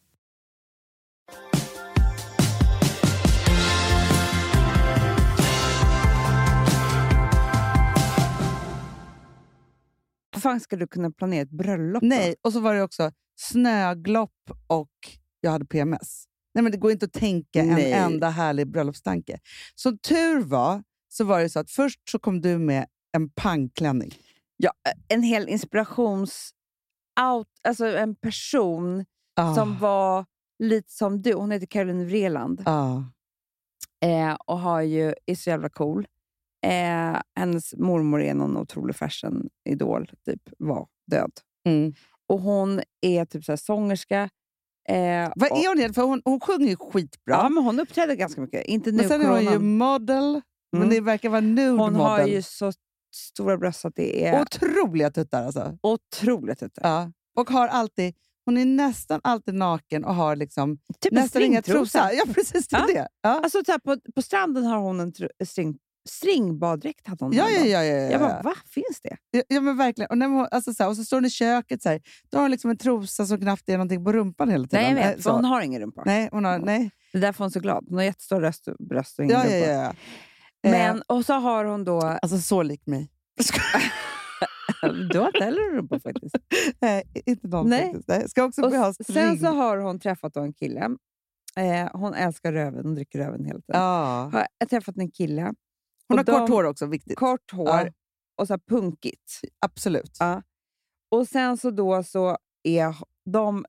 Hur fan ska du kunna planera ett bröllop då? Nej, och så var det också snöglopp och jag hade P M S. Nej, men det går inte att tänka Nej. en enda härlig bröllopstanke. Som tur var, så var det så att först så kom du med en pangklänning. Ja, en hel inspirations... Out, alltså en person Ah. som var lite som du. Hon heter Caroline Vreeland. Ah. Eh, och har ju, är så jävla cool. Eh, hennes mormor är någon otrolig fashion-idol. Typ var död. Mm. Och hon är typ så här sångerska. Eh, Vad och, är hon egentligen? För hon, hon sjunger ju skitbra. Ja, men hon uppträder ganska mycket. Inte nu men sen är hon ju coronan. model. Men Mm. det verkar vara nude Hon model. har ju så stora bröst så att det är Otroliga tuttar alltså. otroligt. Ute. Ja. Och har alltid, hon är nästan alltid naken och har liksom Typ en nästan inga stringtrosa. trosor. Ja, precis. Det är Ja. det. Ja. Alltså så här, på, på stranden har hon en tr- string, stringbaddräkt. Hade hon Ja, en ja, dag. ja, ja, ja. Jag bara, va? Finns det? Ja, ja, men verkligen. Och, när hon, alltså, så här, och så står hon i köket så här. Då har hon liksom en trosa som knappt är någonting på rumpan hela tiden. Nej, jag vet. Eh, För så. hon har ingen rumpa. Nej, hon har, nej. Det är därför hon är så glad. Hon har jättestor röst, bröst och ingen Ja, ja, rumpa. ja, ja. Men, Eh, och så har hon då... alltså så lik mig. Du har inte heller en rumpa faktiskt. Nej, inte någon Nej. faktiskt. Nej. Ska också Och bli ha sen string. så har hon träffat då en kille. Eh, hon älskar röven. Hon dricker röven hela tiden. Ja. Har jag träffat en kille. Hon och har de- kort hår också, viktigt. Kort hår. Ja. Och så här punkigt. Absolut. Ja. Och sen så då så är de...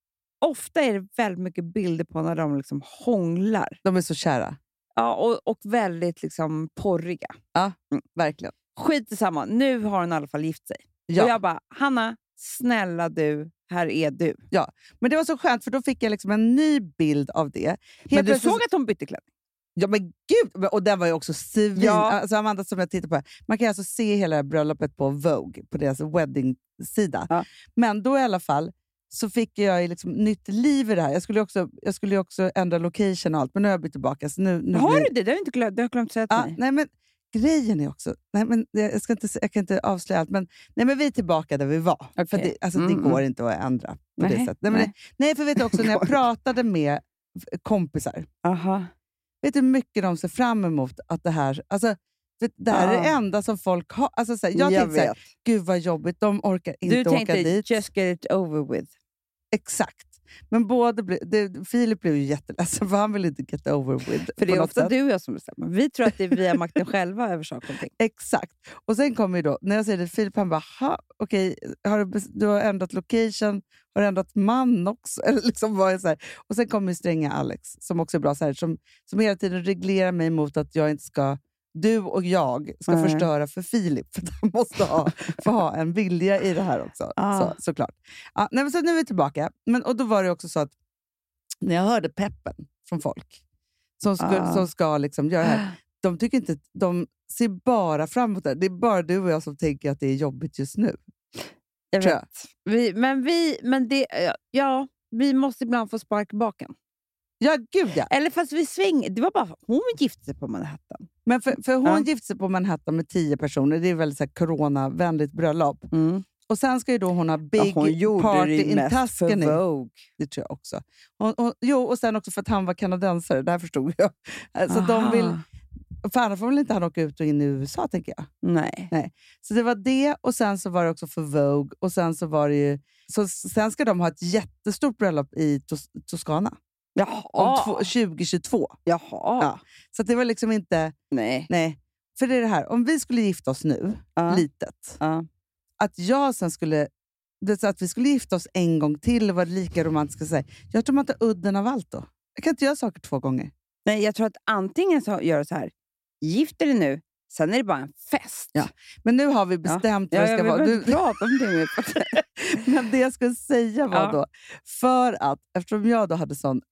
Ofta är det väldigt mycket bilder på när de liksom hånglar. De är så kära. Ja, och, och väldigt liksom porriga. Ja, verkligen. Skit i samma. Nu har hon i alla fall gift sig. Ja. Och jag bara, Hanna, snälla du, här är du. Men det var så skönt, för då fick jag liksom en ny bild av det. Helt Men du plötsligt- såg att hon bytte kläder? Ja, men gud! Och den var ju också svin... Ja. Alltså Amanda, som jag tittar på här, man kan alltså se hela det här bröllopet på Vogue, på deras wedding-sida. Ja. Men då i alla fall så fick jag ju liksom nytt liv i det här. Jag skulle ju också, jag skulle ju också ändra location och allt, men nu har jag bytt tillbaka. Så nu, nu Har blir... du det? Det har jag inte glömt, det har jag glömt säga till Ja, mig. nej, men grejen är också... Nej, men jag, jag, ska inte, jag kan inte avslöja allt, men, nej, men vi är tillbaka där vi var. För Okej. det, alltså, Mm, det går inte att ändra på Nej, det sättet. Nej, men, nej. nej, för vet du också, när jag pratade med kompisar, Aha. vet du hur mycket de ser fram emot att det här... Alltså, vet, det här är Ja. det enda som folk har. Alltså, så här, jag Jag tänkte så här, vet. gud vad jobbigt, de orkar inte Du åka tänkte dit. just get it over with. Exakt. Men både ble, det, Filip blev ju jätteledsen, för han vill inte get over with. För det på är något ofta sätt. du och jag som bestämmer. Vi tror att det är via makten själva över saker och ting. Exakt. Och sen kommer ju då, när jag säger det till Filip, han bara, ha, okej, har du, bes- du har ändrat location, har du ändrat man också? Eller liksom var jag så här. Och sen kommer ju stränga Alex, som också är bra, så här, som, som hela tiden reglerar mig mot att jag inte ska, du och jag ska Nej. förstöra för Filip. För han måste ha, få ha en vilja i det här också. Ah. Så, såklart. Ja, nej, men så nu är vi tillbaka. Men, och då var det också så att när jag hörde peppen från folk som ska, Ah. som ska liksom göra det här, de tycker inte, de ser bara framåt där. Det är bara du och jag som tänker att det är jobbigt just nu. Jag Tror jag. vet. Vi, men vi, men det, ja, vi måste ibland få sparka baken. Ja, gud ja. Eller fast vi svänger. Det var bara hon gifte sig på Manhattan. Men för, för hon Ja. gifte sig på Manhattan med tio personer. Det är väldigt så här coronavänligt bröllop. Och sen ska ju då hon ha big Ja, hon gjorde party det in mest för Tuscany. Vogue. Det tror jag också. Och, och, jo, och sen också för att han var kanadensare. Det här förstod jag. Så de Aha. vill, för annars får väl inte han åka ut och in i U S A, tänker jag. Nej. Så det var det, och sen så var det också för Vogue. Och sen så var det ju... Så sen ska de ha ett jättestort bröllop i Tos- Toscana. Jaha. Om två, tjugo tjugotvå. Jaha. Ja. Så att det var liksom inte... Nej. Nej. För det är det här, om vi skulle gifta oss nu, Ja. litet. Ja. Att jag sen skulle... Det är så att vi skulle gifta oss en gång till och vara lika romantiska. Så här. Jag tror man tar udden av allt då. Jag kan inte göra saker två gånger. Nej, jag tror att antingen så gör det så här. Gift dig nu, sen är det bara en fest. Ja. Men nu har vi bestämt ja. vad det ska ja, vara. Du Du... prata om det. Men det jag skulle säga var ja. då, för att eftersom jag då hade sån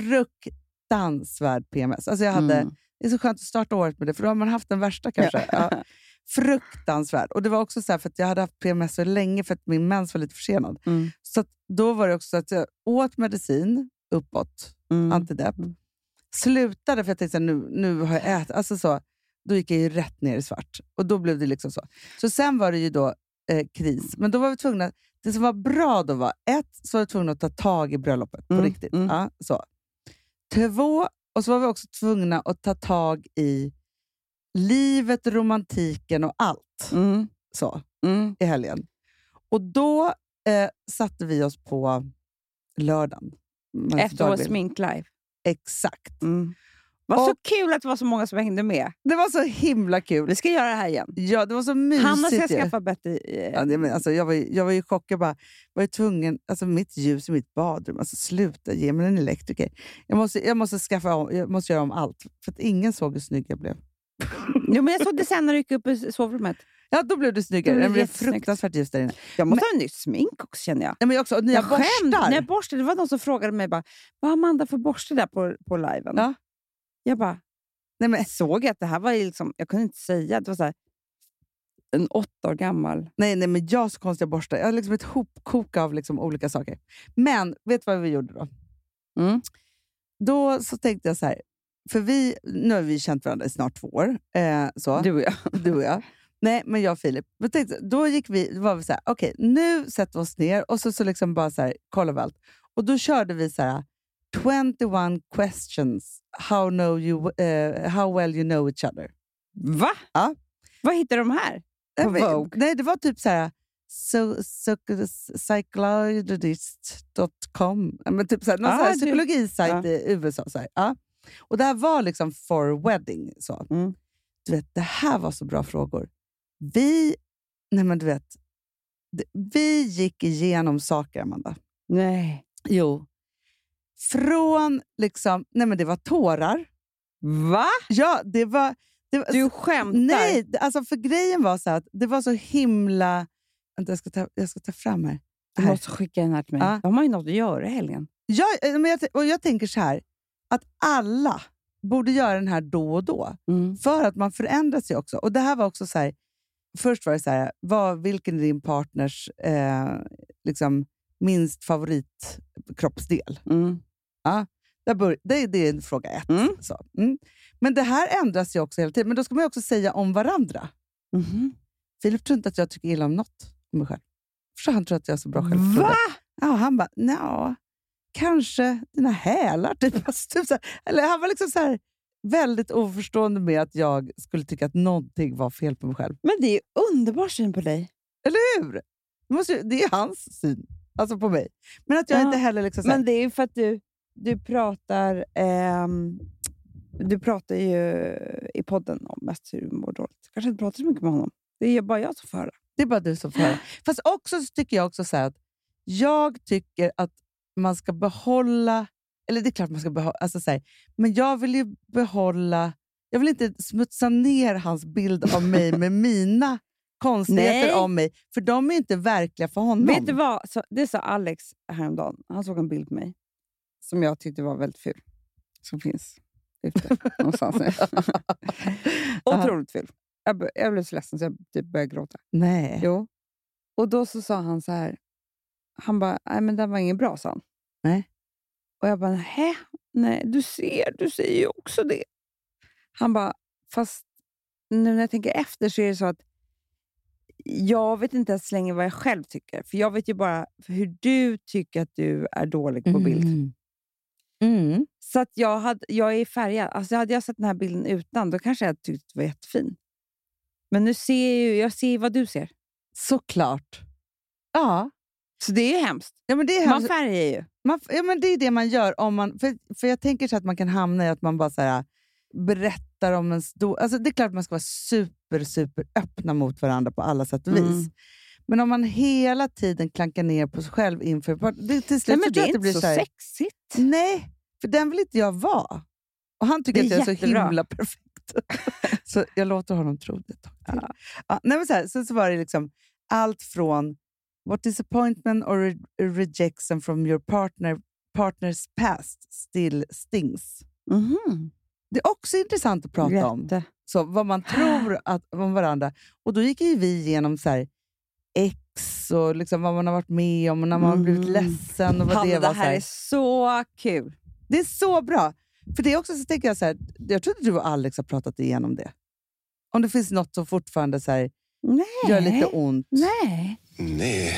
fruktansvärd P M S. Alltså jag hade, Mm. det är så skönt att starta året med det, för då har man haft den värsta kanske. Ja. Ja. Fruktansvärd. Och det var också så här, för att jag hade haft P M S så länge för att min mens var lite försenad. Mm. Så att då var det också så att jag åt medicin uppåt, Mm. antidepp. Mm. Slutade för att jag tänkte nu, nu har jag ätit. Alltså så, då gick jag ju rätt ner i svart. Och då blev det liksom så. Så sen var det ju då eh, kris. Men då var vi tvungna, det som var bra då var, ett, så var vi tvungna att ta tag i bröllopet på Mm. riktigt. Mm. Ja, så. Två, och så var vi också tvungna att ta tag i livet, romantiken och allt. Mm. Så, Mm. i helgen. Och då eh, satte vi oss på lördagen. Ett år sminklive. Exakt. Mm. Vad så Och- kul att det var så många som hängde med. Det var så himla kul. Vi ska göra det här igen. Ja, det var så mysigt. Hanna ska ju. skaffa bättre... Eh, Ja, det, men, alltså, jag, var ju, jag var ju chockad. Jag bara, var ju tvungen, alltså, mitt ljus i mitt badrum. Alltså, sluta, ge mig en elektriker. Jag måste, jag måste, skaffa om, jag måste göra om allt. För att ingen såg hur snygg jag blev. jo, men jag såg det sen när du gick upp i sovrummet. Ja, då blev du snyggare. Det Det blev blev jättesnyggt. fruktansvärt ljus där inne. Jag måste Men- ha en ny smink också, känner jag. Ja, men också, och nya Jag skämde borstar. när jag borstade. Det var någon som frågade mig bara, vad har Amanda för borste där på, på liven? Ja. Jag bara, Nej, men, såg jag att det här var ju liksom, jag kunde inte säga, det var så här, en åtta år gammal. nej, nej, men jag har så konstiga borstar. Jag har liksom ett hopkok av liksom olika saker. Men, vet du vad vi gjorde då? Mm. Då så tänkte jag så här, för vi, nu har vi känt varandra i snart två år. Eh, så. Du och jag. Du och jag. Nej, men jag och Filip. Jag tänkte, då gick vi, då var vi så här, okej, nu sätter vi oss ner och så, så liksom bara så här, kollar vi allt. Och då körde vi så här, twenty-one questions how, know you, eh, how well you know each other. Va? Ja. Vad hittar de här? På Nej, men- Vogue? Nej, det var typ så här, so, so, psychologist dot com. Men typ så här, någon Ah, så här du- psykologisajt ja. i U S A. Så här. Ja. Och det här var liksom for wedding. Så. Mm. Du vet, det här var så bra frågor. Vi, nej men du vet, det, vi gick igenom saker, Amanda. Nej. Jo. Från liksom, nej men det var tårar. Va? Ja, det var... Det var Du skämtar? nej, det- alltså för grejen var så att det var så himla... Vänta, jag ska ta, jag ska ta fram här. Du här. måste skicka den här till mig. Ja. De har ju något att göra i helgen. Ja, men jag, och jag tänker så här, att alla borde göra den här då och då. Mm. För att man förändrar sig också. Och det här var också så här, först var det så här, vad, vilken är din partners eh, liksom, minst favoritkroppsdel? Mm. Där bör, det, det är fråga ett. Mm. Så. Mm. Men det här ändras ju också hela tiden. Men då ska man ju också säga om varandra. Mhm. Filip tror inte att jag tycker illa om något om mig själv. För han tror att jag är så bra själv. Va? Ja, han bara, nja, kanske dina hälar. Typ. Alltså, typ så här. Eller han var liksom så här, väldigt oförstående med att jag skulle tycka att någonting var fel på mig själv. Men det är ju underbar syn på dig. Eller hur? Det, måste, ju- det är hans syn. Alltså på mig. Men att jag Ja, inte heller liksom så här, Men det är ju för att du, du pratar ehm, du pratar ju i podden om mest hur du mår dåligt. Kanske inte pratar så mycket med honom. Det är ju bara jag som får höra. det är bara du som får höra. Fast också så tycker jag också så här att jag tycker att man ska behålla, eller det är klart man ska behålla, alltså så här, men jag vill ju behålla, jag vill inte smutsa ner hans bild av mig med mina konstigheter Nej. om mig, för de är inte verkliga för honom. Vet du vad? Så, det sa Alex häromdagen. Han såg en bild på mig som jag tyckte var väldigt ful. Som finns ute någonstans. Otroligt ful. Jag, b- jag blev så ledsen så jag typ började gråta. Nej. Jo. Och då så sa han så här. Han bara, nej men den var ingen bra, sa han. Nej. Och jag bara, nej, nej, du ser, du säger ju också det. Han bara, fast nu när jag tänker efter så är det så att jag vet inte ens länge vad jag själv tycker. För jag vet ju bara hur du tycker att du är dålig på bild. Mm. Mm. Så att jag, hade, jag är färgad. Alltså hade jag sett den här bilden utan, då kanske jag tyckte det var jättefin. Men nu ser jag ju, jag ser vad du ser. Såklart. Ja. Så det är ju hemskt. Ja, men det är Man hemskt. färgar ju. Man, ja, men det är det man gör. Om man, för, för jag tänker så att man kan hamna i att man bara så här, berättar om en stor... Alltså det är klart att man ska vara super, super öppna mot varandra på alla sätt och vis. Mm. Men om man hela tiden klankar ner på sig själv inför... Det, till slut Nej, men så det tror jag är att inte så här, sexigt. Nej, för den vill inte jag vara. Och han tycker Det att är jag är så jättebra. himla perfekt. Så jag låter honom tro det ett tag till. Ja. Ja, nej, men så, här, så, så var det liksom allt från what disappointment or re- rejection from your partner partner's past still stings. Mhm. Det är också intressant att prata om. Jätte. Så vad man tror att, om varandra. Och då gick ju vi igenom så här, ex och liksom vad man har varit med om och när man har blivit Mm. ledsen. Och vad Hanna, det, det var, här så här. är så kul. Det är så bra. För det är också så tänker jag så här, jag tror att du och Alex har pratat igenom det. Om det finns något som fortfarande så här, Nej. gör lite ont. Nej. Nej,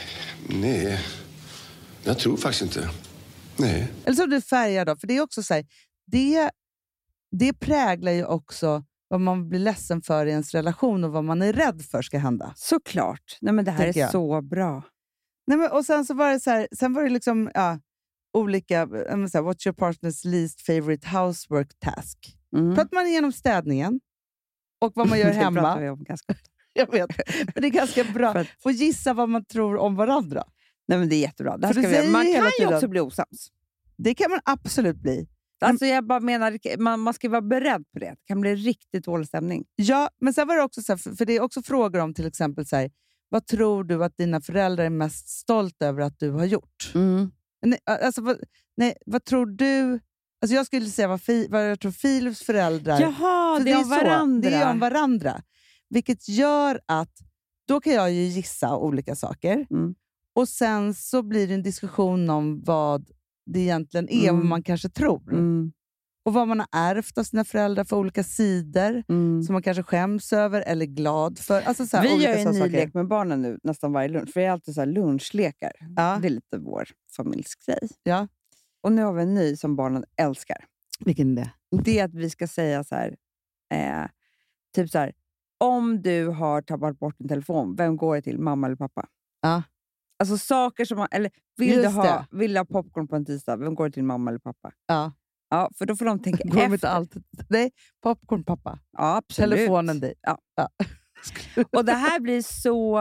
nej. Jag tror faktiskt inte. Nej. Eller som du färgar då. För det är också så här, det, det präglar ju också vad man blir ledsen för i ens relation och vad man är rädd för ska hända. Såklart. Nej, men det här Tänker är jag. så bra. Nej, men, och sen så var det så här, sen var det liksom ja, olika, jag menar så här, what's your partner's least favorite housework task? Mm. Pratar man igenom städningen och vad man gör Det pratar hemma. vi om ganska ofta. Jag vet, men det är ganska bra. För att- Och gissa vad man tror om varandra. Nej, men det är jättebra. Det här För ska du vi, säger man ju kan hela ju tiden- också bli osams. Det kan man absolut bli. Alltså jag bara menar, man, man ska vara beredd på det. Det kan bli riktigt dålig stämning. Ja, men sen var det också så här, för för det är också frågor om till exempel så här, vad tror du att dina föräldrar är mest stolta över att du har gjort? Mm. Nej, alltså, vad, nej, vad tror du? Alltså jag skulle säga vad, fi, vad jag tror Filips föräldrar... Jaha, för det är om så, varandra. Det är om varandra. Vilket gör att då kan jag ju gissa olika saker. Mm. Och sen så blir det en diskussion om vad det egentligen är, Mm. vad man kanske tror. Mm. Och vad man har ärvt av sina föräldrar för olika sidor. Mm. Som man kanske skäms över eller är glad för. Alltså så här, Vi olika gör ju en sådana ny saker. lek med barnen nu nästan varje lunch. För det är alltid så här lunchlekar. Ja. Det är lite vår familjsgrej. Ja. Och nu har vi en ny som barnen älskar. Vilken är det? Det är att vi ska säga så här. Eh, typ så här. Om du har tappat bort din telefon, vem går det till? Mamma eller pappa? Ja. Alltså saker som man... Eller vill Just du, ha, det. vill du ha popcorn på en tisdag? Vem går det till? Mamma eller pappa? Ja. Ja, för då får de tänka Går de inte efter. alltid? Nej, popcorn pappa. Ja, absolut. Telefonen dig. Ja. Ja. Och det här blir så...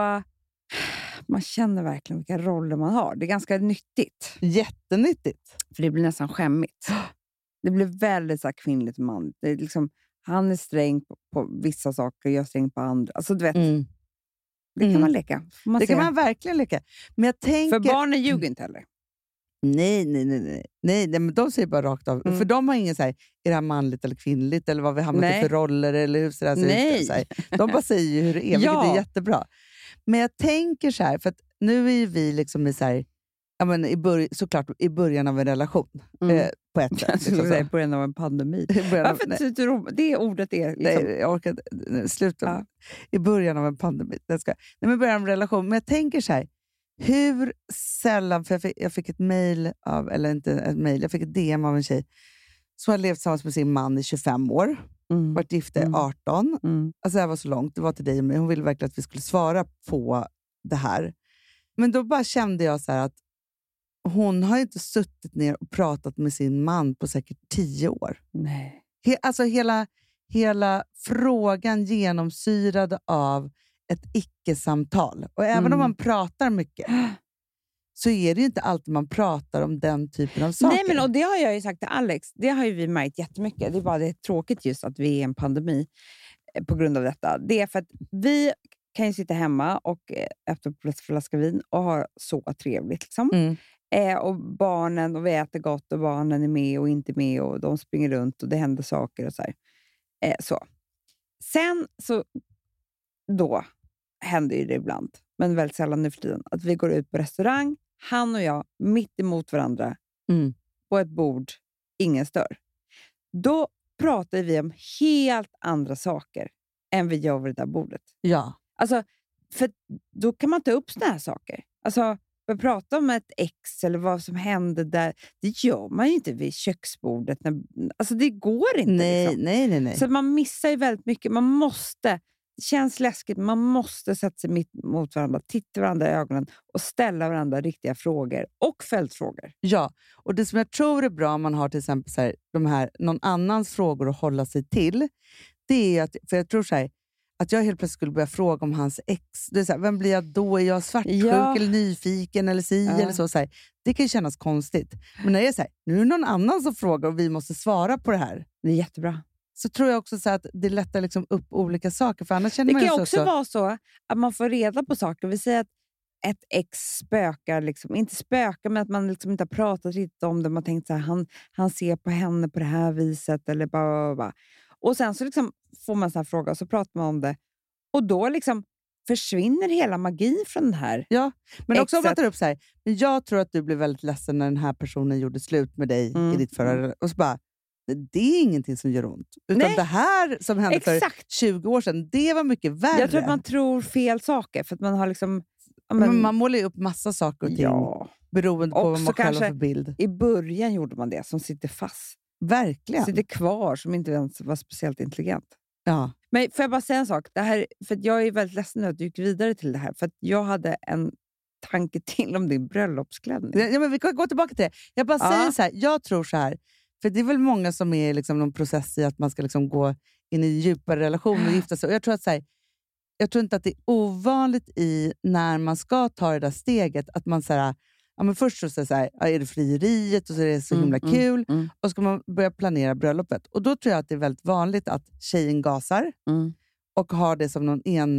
Man känner verkligen vilka roller man har. Det är ganska nyttigt. Jättenyttigt. För det blir nästan skämmigt. Det blir väldigt så här kvinnligt man. Det är liksom, han är sträng på, på vissa saker, jag är sträng på andra. Alltså du vet, Mm. det kan Mm. man leka. Får man Det kan se. man verkligen leka. Men jag tänker... För barnen ljuger inte heller. Nej, nej, nej, nej. nej, nej men de säger bara rakt av. Mm. För de har ingen så här, är det här manligt eller kvinnligt? Eller vad vi hamnat Nej. i för roller? Eller hur så där ser Nej. ut, så här. De bara säger ju hur det är, Ja. vilket är jättebra. Men jag tänker så här, för att nu är ju vi liksom i så här, ja, men i börj- såklart i början av en relation. Mm. Eh, på ett sätt. Jag skulle liksom säga så. i början av en pandemi. I början av- Varför nej. tycker du det ordet är liksom... Nej, jag orkar inte. Nej, Sluta. Ja. I början av en pandemi. Jag ska. Nej, men i början av en relation. Men jag tänker så här. Hur sällan, för jag fick, jag fick ett mejl av, eller inte ett mejl, jag fick ett D M av en tjej som har levt tillsammans med sin man i tjugofem år. Mm. Varit gifta i Mm. arton. Mm. Alltså det här var så långt. Det var till dig och mig. Hon ville verkligen att vi skulle svara på det här. Men då bara kände jag så här att hon har inte suttit ner och pratat med sin man på säkert tio år. Nej. He, alltså hela, hela frågan genomsyrad av ett icke-samtal. Och även Mm. om man pratar mycket så är det ju inte alltid man pratar om den typen av saker. Nej, men och det har jag ju sagt till Alex. Det har ju vi märkt jättemycket. Det är bara det är tråkigt just att vi är i en pandemi eh, på grund av detta. Det är för att vi kan ju sitta hemma och eh, efter en flaska vin och ha så trevligt. Liksom. Mm. Eh, och barnen, och vi äter gott och barnen är med och inte med och de springer runt och det händer saker och så här. Eh, så. Sen så då händer ju det ibland, men väldigt sällan nu för tiden, att vi går ut på restaurang, han och jag mitt emot varandra Mm. på ett bord, ingen stör. Då pratar vi om helt andra saker än vi gör vid det där bordet. Ja. Alltså, för då kan man ta upp såna här saker. Alltså, vi pratar om ett ex eller vad som hände där. Det gör man ju inte vid köksbordet. När, alltså, det går inte. Nej, liksom. nej, nej, nej. Så man missar ju väldigt mycket. Man måste, det känns läskigt, man måste sätta sig mitt mot varandra, titta varandra i ögonen och ställa varandra riktiga frågor och fältfrågor. Ja, och det som jag tror är bra om man har till exempel så här, de här, någon annans frågor att hålla sig till, det är att, för jag tror så här, att jag helt plötsligt skulle börja fråga om hans ex. Det är så här, vem blir jag då? Är jag svartsjuk Ja. eller nyfiken eller si Ja. eller så, så här. Det kan ju kännas konstigt. Men när det är så här, nu är det någon annan som frågar och vi måste svara på det här. Det är jättebra. Så tror jag också så här att det lättar liksom upp olika saker. För annars känner Det man kan ju ju också så vara så att man får reda på saker. Vi säger att ett ex spökar, liksom, inte spökar, men att man liksom inte har pratat riktigt om det. Man tänkt så här, han, han ser på henne på det här viset. Eller bara, bara. Och sen så liksom får man så här fråga och så pratar man om det. Och då liksom försvinner hela magin från den här. Ja, men också om man Exakt. tar upp så här, men jag tror att du blev väldigt ledsen när den här personen gjorde slut med dig Mm. i ditt förra. Och så bara, det, det är ingenting som gör ont. Utan Nej. det här som hände för Exakt. tjugo år sedan, det var mycket värre. Jag tror att man tror fel saker. För att man har liksom... Ja, men, men, man målar ju upp massa saker och ting ja, beroende på Och vad så man själv har kanske- för bild. i början gjorde man det som sitter fast. Verkligen. Sitter kvar som inte ens var speciellt intelligent. Ja. Men får jag bara säga en sak? Det här, för att jag är väldigt ledsen nu att du gick vidare till det här. För att jag hade en tanke till om din bröllopsklänning. Ja, men vi kan gå tillbaka till det. Jag bara Ja. säger så här, jag tror så här, för det är väl många som är i liksom någon process i att man ska liksom gå in i en djupare relation och gifta sig. Och jag tror att så här, jag tror inte att det är ovanligt i när man ska ta det där steget att man så här, ja, men först så säger så här, ja, är det frieriet och så är det så Mm, himla mm, kul mm. och ska man börja planera bröllopet. Och då tror jag att det är väldigt vanligt att tjejen gasar Mm. och har det som någon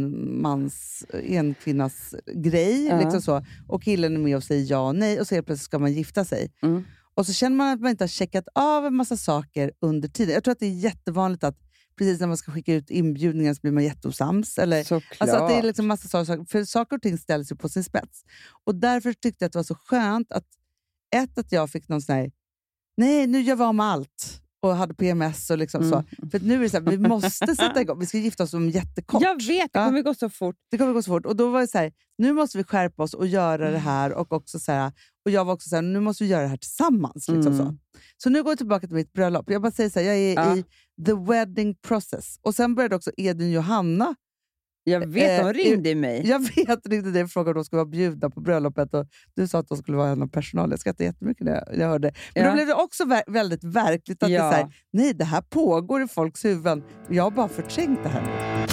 enmans, enkvinnas grej. Ja. Liksom så. Och killen är med och säger ja och nej och så helt plötsligt ska man gifta sig. Mm. Och så känner man att man inte har checkat av en massa saker under tiden. Jag tror att det är jättevanligt att precis när man ska skicka ut inbjudningar så blir man jätteosams. Eller, Såklart. alltså att det är liksom massa saker, för saker och ting ställs ju på sin spets. Och därför tyckte jag att det var så skönt att ett, att jag fick någon sån här, nej nu gör vi om allt. Och hade P M S och liksom Mm. så. För att nu är det så här, vi måste sätta igång. Vi ska gifta oss om jättekort. Jag vet, det Ja. kommer gå så fort. Det kommer gå så fort. Och då var det så här, nu måste vi skärpa oss och göra det här. Och också så här, och jag var också så här, nu måste vi göra det här tillsammans. Liksom Mm. så. Så nu går jag tillbaka till mitt bröllop. Jag bara säger så här, jag är Ja. i the wedding process. Och sen började också Edvin Johanna. Jag vet, Eh, de ringde mig. Jag vet inte det, frågade om de skulle vara bjudna på bröllopet. Och du sa att de skulle vara en av personal. Jag skrattade jättemycket när jag, när jag hörde. Men Ja. då blev det också ver- väldigt verkligt. Att Ja. det är så här, nej, det här pågår i folks huvuden. Jag har bara förträngt det här nu.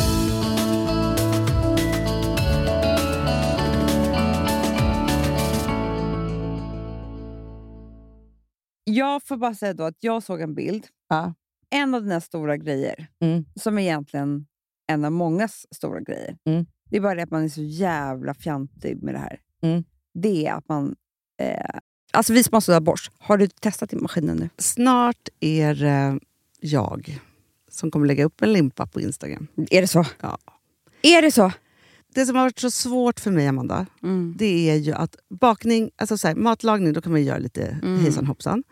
Jag får bara säga då att jag såg en bild. Ja. En av dina stora grejer, Mm. som är egentligen en av mångas stora grejer. Mm. Det är bara det att man är så jävla fjantig med det här. Mm. Det är att man... Eh, alltså vi som har sådär borst. Har du testat i maskinen nu? Snart är eh, jag som kommer lägga upp en limpa på Instagram. Är det så? Ja. Är det så? Det som har varit så svårt för mig, Amanda, Mm. det är ju att bakning, alltså så här, matlagning, då kan man ju göra lite Mm. hejsan hoppsan.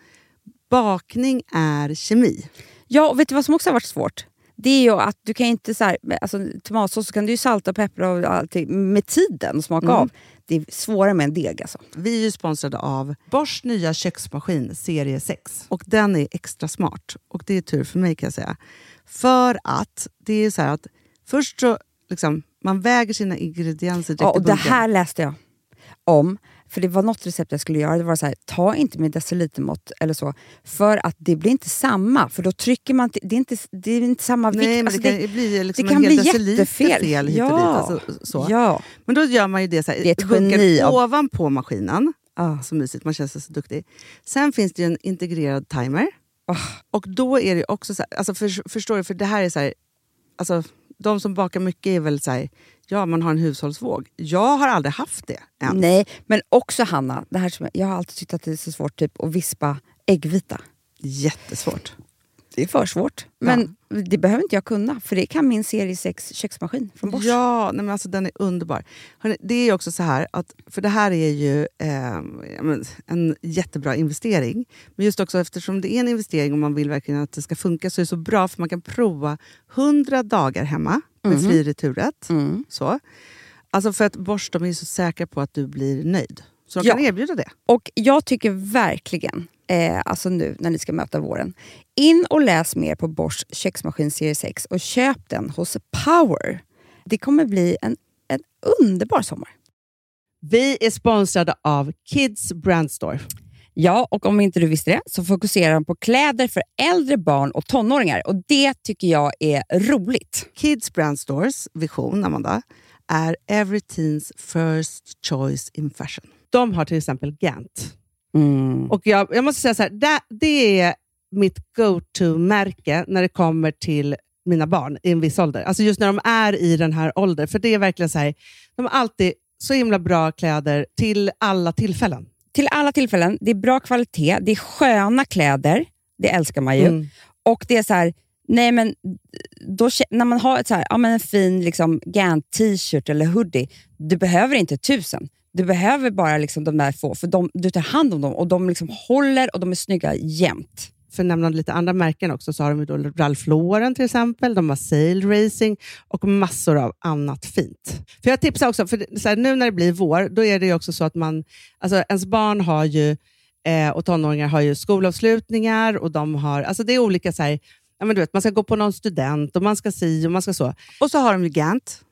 Bakning är kemi. Ja, och vet du vad som också har varit svårt? Det är ju att du kan inte så här, alltså tomatsås så kan du ju salta och peppra och allting med tiden och smaka Mm. av. Det är svårare med en deg alltså. Vi är ju sponsrade av Bosch nya köksmaskin serie sex. Och den är extra smart. Och det är tur för mig kan jag säga. För att det är så här att först så liksom, man väger sina ingredienser direkt Ja, och i det bunken. här läste jag om. För det var något recept jag skulle göra. Det var så här, ta inte med decilitermått eller så. För att det blir inte samma. För då trycker man... till- Det är inte, det är inte samma vikt. Nej, men Alltså, det kan det, bli liksom det kan en hel bli deciliter jättefel. fel hit och dit. Ja. Alltså, så. ja. Men då gör man ju det så här, Det är ett i bunken geni av- ovanpå maskinen. Ah. Så mysigt, man känns så duktig. Sen finns det ju en integrerad timer. Ah. Och då är det också så här, alltså för, förstår du, för det här är så här, alltså de som bakar mycket är väl så här, ja man har en hushållsvåg. Jag har aldrig haft det än. Nej, men också Hanna. Det här som, jag har alltid tyckt att det är så svårt typ, att vispa äggvita. Jättesvårt. Det är för svårt. Men det behöver inte jag kunna. För det kan min serie sex köksmaskin från Bosch. Ja, nej men alltså den är underbar. Hörrni, det är ju också så här, att, för det här är ju eh, ja, men, en jättebra investering. Men just också eftersom det är en investering och man vill verkligen att det ska funka så är det så bra för man kan prova hundra dagar hemma med Mhm. fri returrätt. Mm. Så. Alltså för att Bosch, de är ju så säkra på att du blir nöjd. Så de Ja. kan erbjuda det. Och jag tycker verkligen, eh, alltså nu när ni ska möta våren, in och läs mer på Bosch köksmaskin serie sex och köp den hos Power. Det kommer bli en, en underbar sommar. Vi är sponsrade av Kids Brand Store. Ja, och om inte du visste det så fokuserar de på kläder för äldre barn och tonåringar. Och det tycker jag är roligt. Kids Brand Stores vision, Amanda, är every teens first choice in fashion. De har till exempel Gant. Mm. Och jag, jag måste säga så här, det, det är mitt go-to-märke när det kommer till mina barn i en viss ålder. Alltså just när de är i den här åldern. För det är verkligen så här, de har alltid så himla bra kläder till alla tillfällen. Till alla tillfällen. Det är bra kvalitet. Det är sköna kläder. Det älskar man ju. Mm. Och det är så här, nej men då, när man har ett så här, ja, men en fin liksom, Gant t-shirt eller hoodie, du behöver inte tusen. Du behöver bara liksom, de där få. För de, du tar hand om dem och de liksom håller och de är snygga jämt. För att nämna lite andra märken också så har de ju då Ralph Lauren till exempel. De har Sail Racing och massor av annat fint. För jag tipsar också, för så här, nu när det blir vår, då är det ju också så att man, alltså ens barn har ju, eh, och tonåringar har ju skolavslutningar och de har, alltså det är olika så här, ja men du vet, man ska gå på någon student och man ska si och man ska så. Och så har de ju Gant,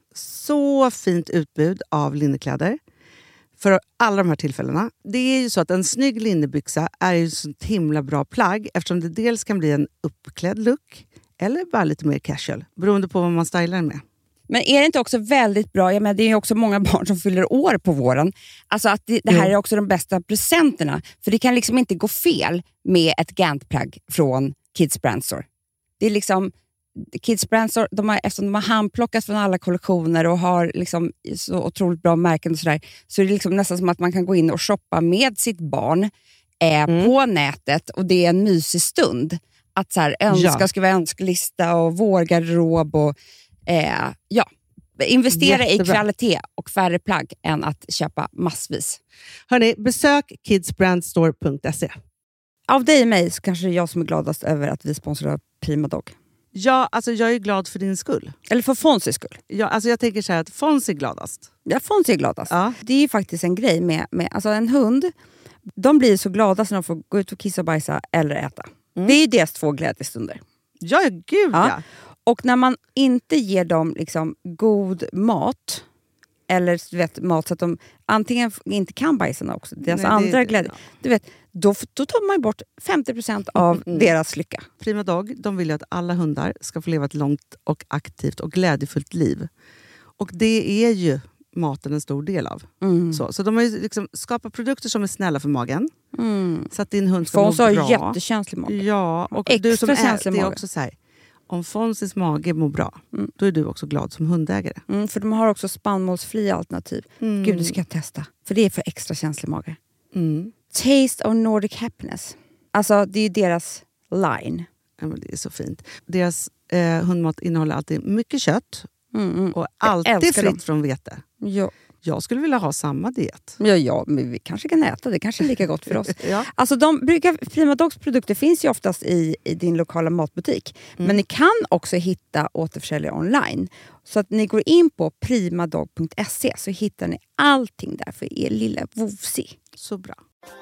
så fint utbud av linnekläder. För alla de här tillfällena. Det är ju så att en snygg linnebyxa är ju så himla bra plagg eftersom det dels kan bli en uppklädd look eller bara lite mer casual, beroende på vad man stylar med. Men är det inte också väldigt bra, jag menar, det är ju också många barn som fyller år på våren, alltså att det, det här mm. är också de bästa presenterna, för det kan liksom inte gå fel med ett Gant-plagg från Kids Brand Store. Det är liksom Kids Brand Store, de har, eftersom de har handplockat från alla kollektioner och har liksom så otroligt bra märken och sådär, så är det liksom nästan som att man kan gå in och shoppa med sitt barn eh, mm. på nätet, och det är en mysig stund att så här, önska, ja. skriva önskelista och vårgarderob och eh, ja, investera Jättebra. i kvalitet och färre plagg än att köpa massvis. Hörrni, besök kids brand store punkt se. Av dig och mig så kanske det är jag som är gladast över att vi sponsrar Prima Dog. Ja, alltså jag är glad för din skull. Eller för Fonzys skull. Ja, alltså jag tänker så här att Fonzie är gladast. Ja, Fonzie är gladast. Ja. Det är ju faktiskt en grej med, med alltså en hund. De blir så glada när de får gå ut och kissa och bajsa eller äta. Mm. Det är ju deras två glädjestunder. Ja, gud ja. ja. Och när man inte ger dem liksom god mat, eller du vet, mat så att de antingen inte kan bajsa också, deras Nej, andra det, glädje, ja. du vet, då, då tar man bort femtio procent av mm. deras lycka. Prima Dog, de vill ju att alla hundar ska få leva ett långt och aktivt och glädjefullt liv. Och det är ju maten en stor del av. Mm. Så, så de har ju liksom skapat produkter som är snälla för magen. Mm. Så att din hund ska må bra. Fons har jättekänslig mage. Ja, och extra du som känslig är, det är mage. också så här, om Fonzys mage mår bra, mm. då är du också glad som hundägare. Mm, för de har också spannmålsfria alternativ. Mm. Gud, det ska jag testa. För det är för extra känslig mage. Mm. Taste of Nordic Happiness. Alltså, det är ju deras line. Ja, men det är så fint. Deras eh, hundmat innehåller alltid mycket kött. Mm, mm. Och alltid fritt dem. från vete. Ja. Jag skulle vilja ha samma diet. Ja, ja, men vi kanske kan äta. Det kanske är lika gott för oss. ja. Alltså, de brukar, Prima Dogs produkter finns ju oftast i, i din lokala matbutik. Mm. Men ni kan också hitta återförsäljare online. Så att ni går in på primadog punkt se så hittar ni allting där för er lilla vovsi. Så bra.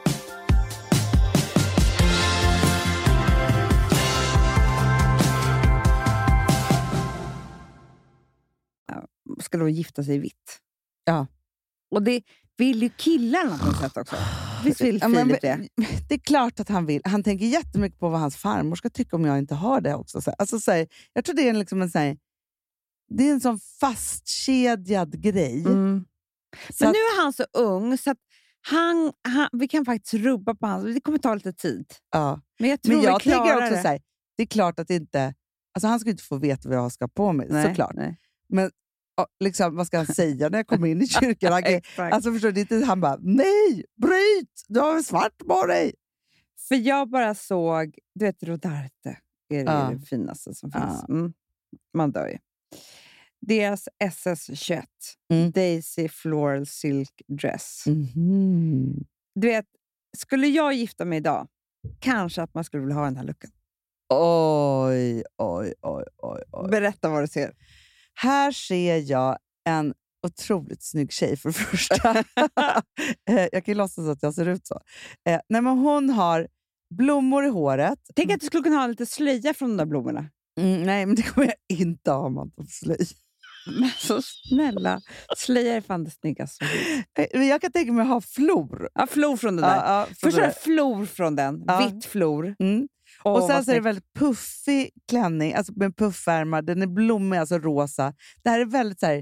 Ska då gifta sig vitt. Ja. Och det vill ju killarna på något sätt också. Visst vill ja, men, Filip det? Det är klart att han vill. Han tänker jättemycket på vad hans farmor ska tycka om jag inte har det också. Så, alltså, så här, jag tror det är liksom en, så här, det är en sån fastkedjad grej. Mm. Så men att, nu är han så ung så att han, han, vi kan faktiskt rubba på hans. Det kommer ta lite tid. Ja. Men jag, tror men jag vi tänker också det. så här, det är klart att det inte... Alltså han ska inte få veta vad jag ska på mig, nej, såklart. Nej. Men liksom, vad ska han säga när jag kommer in i kyrkan? Han, alltså förstår du inte? Han bara, nej, bryt! Du har svart på dig! För jag bara såg, du vet, Rodarte är det, ja. det finaste som finns. Ja. Mm. Man dör ju. Deras S S tjugoett, mm. Daisy Floral Silk Dress. Mm. Du vet, skulle jag gifta mig idag, kanske att man skulle vilja ha den här looken. Oj, oj, oj, oj, oj. Berätta vad du ser. Här ser jag en otroligt snygg tjej för det första. Jag kan ju låtsas att jag ser ut så. Eh, nej, men hon har blommor i håret. Tänk att du skulle kunna ha lite slöja från de där blommorna. Mm, nej, men det kommer jag inte ha, man på slöj. Men så snälla. Slöja är fan det snyggaste. Jag kan tänka mig att ha flor. Ja, flor från den där. Ja, ja, Först är flor från den. Ja. Vitt flor. Mm. Och sen så är det väldigt puffig klänning. Alltså med puffärmar. Den är blommig, alltså rosa. Det här är väldigt så här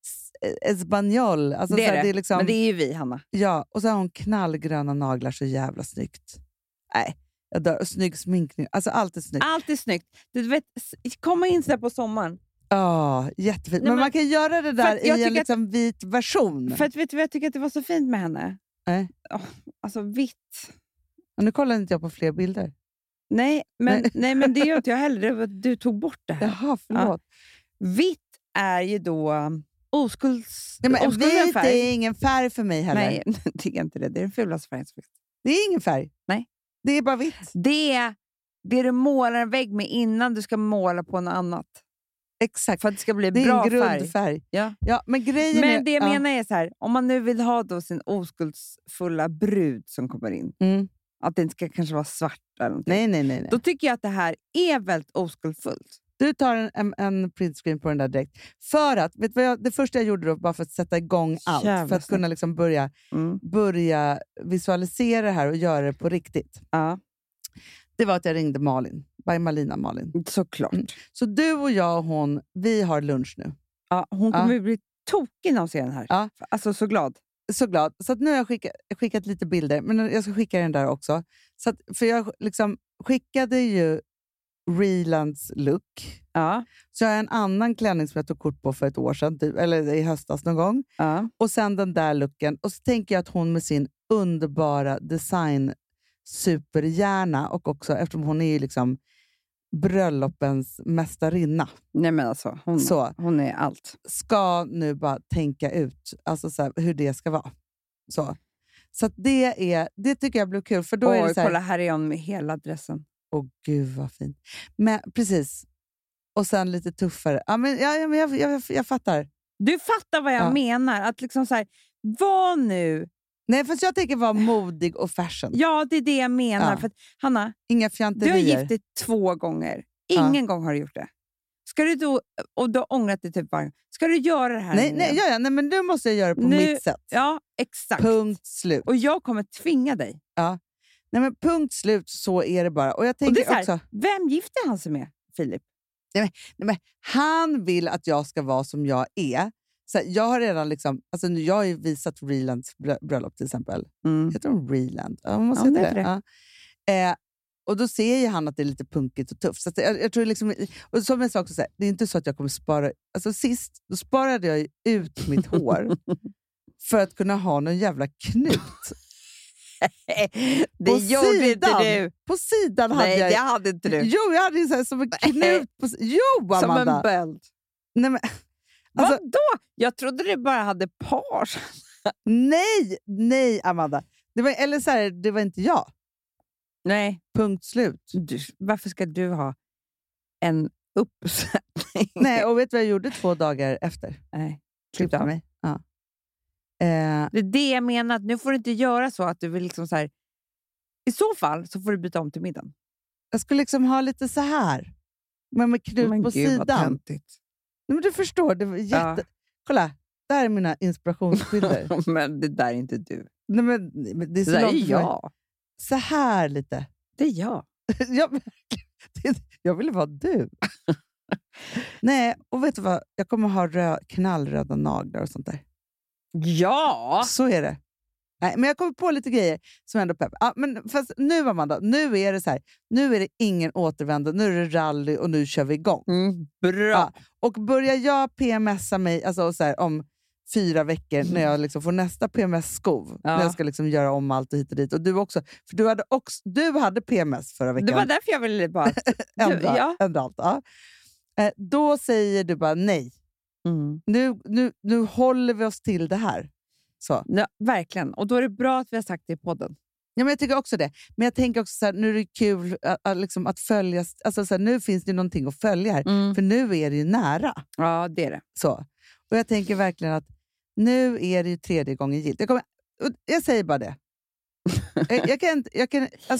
espanjol. Alltså, det är så här, det. det är liksom, men det är ju vi, Hanna. Ja, och så har hon knallgröna naglar, så jävla snyggt. Nej, jag dör. Och snygg sminkning. Alltså allt är snyggt. Allt är snyggt. Du vet, komma in så där på sommaren. Ja, oh, jättefint. Men, Nej, men man kan göra det där i en liksom att, vit version. För att, vet du vad jag tycker att det var så fint med henne? Nej. Oh, alltså vitt. Och nu kollar inte jag på fler bilder. Nej, men, nej. nej, men det gör inte jag heller. Det var, du tog bort det här. Jaha, förlåt. Ja. Vitt är ju då oskulds... Ja, men vit färg. är ingen färg för mig heller. Nej, det är inte det. Det är den fulaste färgen. Det är ingen färg. Nej. Det är bara vitt. Det är det du målar en vägg med innan du ska måla på något annat. Exakt. För att det ska bli det bra är en färg. grundfärg. Ja. Ja, men grejen men är, det jag ja. menar är så här, om man nu vill ha då sin oskuldsfulla brud som kommer in, Mm. att det inte ska kanske vara svart eller någonting. Nej, nej, nej, nej. Då tycker jag att det här är väldigt oskuldsfullt. Du tar en, en, en printscreen på den där direkt. För att, vet du vad jag, det första jag gjorde då, bara för att sätta igång allt, Jävlar för att kunna liksom börja, mm. börja visualisera det här och göra det på riktigt. Ja. Det var att jag ringde Malin, by Malina Malin. Såklart. Mm. Så du och jag och hon, vi har lunch nu. Ja, hon kommer ja. ju bli tokig när hon ser den här. Ja. Alltså så glad. Så glad. Så att nu har jag skickat, skickat lite bilder, men jag ska skicka den där också. Så att, för jag liksom skickade ju Relands look. Ja. Så jag har en annan klänning som jag tog kort på för ett år sedan, typ, eller i höstas någon gång. Ja. Och sen den där looken. Och så tänker jag att hon med sin underbara design superhjärna, och också eftersom hon är ju liksom bröllopens mästarinna. Nej men alltså, hon, så, hon är allt. Ska nu bara tänka ut alltså så här, hur det ska vara. Så, så att det, är, det tycker jag blir kul. För då Oj, är det så här, kolla här är hon med hela dressen. Åh gud vad fint. Men precis. Och sen lite tuffare. Ja, men, ja, ja, men jag, jag, jag fattar. Du fattar vad jag ja. menar. Att liksom så här, vad nu... Nej, fast jag tänker vara modig och fashion. Ja, det är det jag menar. Ja. För att, Hanna, inga du fjanterier. har gift dig två gånger. Ingen ja. gång har du gjort det. Ska du då, och du har ångrat dig typ varje. Ska du göra det här? Nej, nej, ja, ja, nej, men nu måste jag göra det på nu, mitt sätt. Ja, exakt. Punkt slut. Och jag kommer tvinga dig. Ja. Nej, men punkt slut, så är det bara. Och jag tänker och det är så här, också... Vem gifter han sig med, Filip? Nej, men, nej, men, han vill att jag ska vara som jag är. Så här, jag har redan liksom... Alltså, jag har ju visat Relands bröllop till exempel. Mm. Heter hon Reland? Ja, man ja, det det. det. Ja. Eh, och då ser ju han att det är lite punkigt och tufft. Så att jag, jag tror liksom, och som jag sa också, så här, det är inte så att jag kommer spara... Alltså sist, då sparade jag ju ut mitt hår för att kunna ha någon jävla knut. det på gjorde sidan, inte du. På sidan hade Nej, jag... det hade inte du. Jo, jag hade ju så här, som en knut. På, jo, Amanda. Som en böld. Nej, men, alltså, vadå? Jag trodde du bara hade par. nej, nej, Amanda. Det var, eller så här, det var inte jag. Nej. Punkt slut. Du, varför ska du ha en uppsättning? Nej, och vet du vad jag gjorde två dagar efter? Nej. Klippte mig. Ja. Eh, det är det jag menar. Att nu får du inte göra så att du vill liksom så här... I så fall så får du byta om till middagen. Jag skulle liksom ha lite så här. Men med knut men på Gud, sidan. Vad töntigt. Nej, men du förstår, det var jätte... Ja. Kolla, där är mina inspirationsbilder. Men det där är inte du. Nej, men, men det är så det där långt är jag. Så här lite. Det är jag. jag, jag vill vara du. Nej, och vet du vad? Jag kommer ha röd, knallröda naglar och sånt där. Ja! Så är det. Nej, men jag kommer på lite grejer som ändå pepp. Ja, men fast nu, Amanda, nu är det så här. Nu är det ingen återvändo. Nu är det rally och nu kör vi igång. Mm, bra. Ja, och börjar jag P M S-a mig alltså, så här, om fyra veckor mm. när jag liksom får nästa P M S-skov. Ja. När jag ska liksom göra om allt och hit och dit. Och du också. För du hade, också, du hade P M S förra veckan. Det var därför jag ville bara... ändra, ja. ändra allt. Ja. Eh, då säger du bara nej. Mm. Nu, nu, nu håller vi oss till det här. Så. Ja, verkligen. Och då är det bra att vi har sagt det i podden. Ja, men jag tycker också det. Men jag tänker också så här, nu är det kul att, att, liksom, att följa. Alltså, så här, nu finns det någonting att följa här. Mm. För nu är det ju nära. Ja, det är det. Så. Och jag tänker verkligen att nu är det ju tredje gången gilt. Jag, kommer, jag säger bara det. jag, jag kan, jag kan, alltså,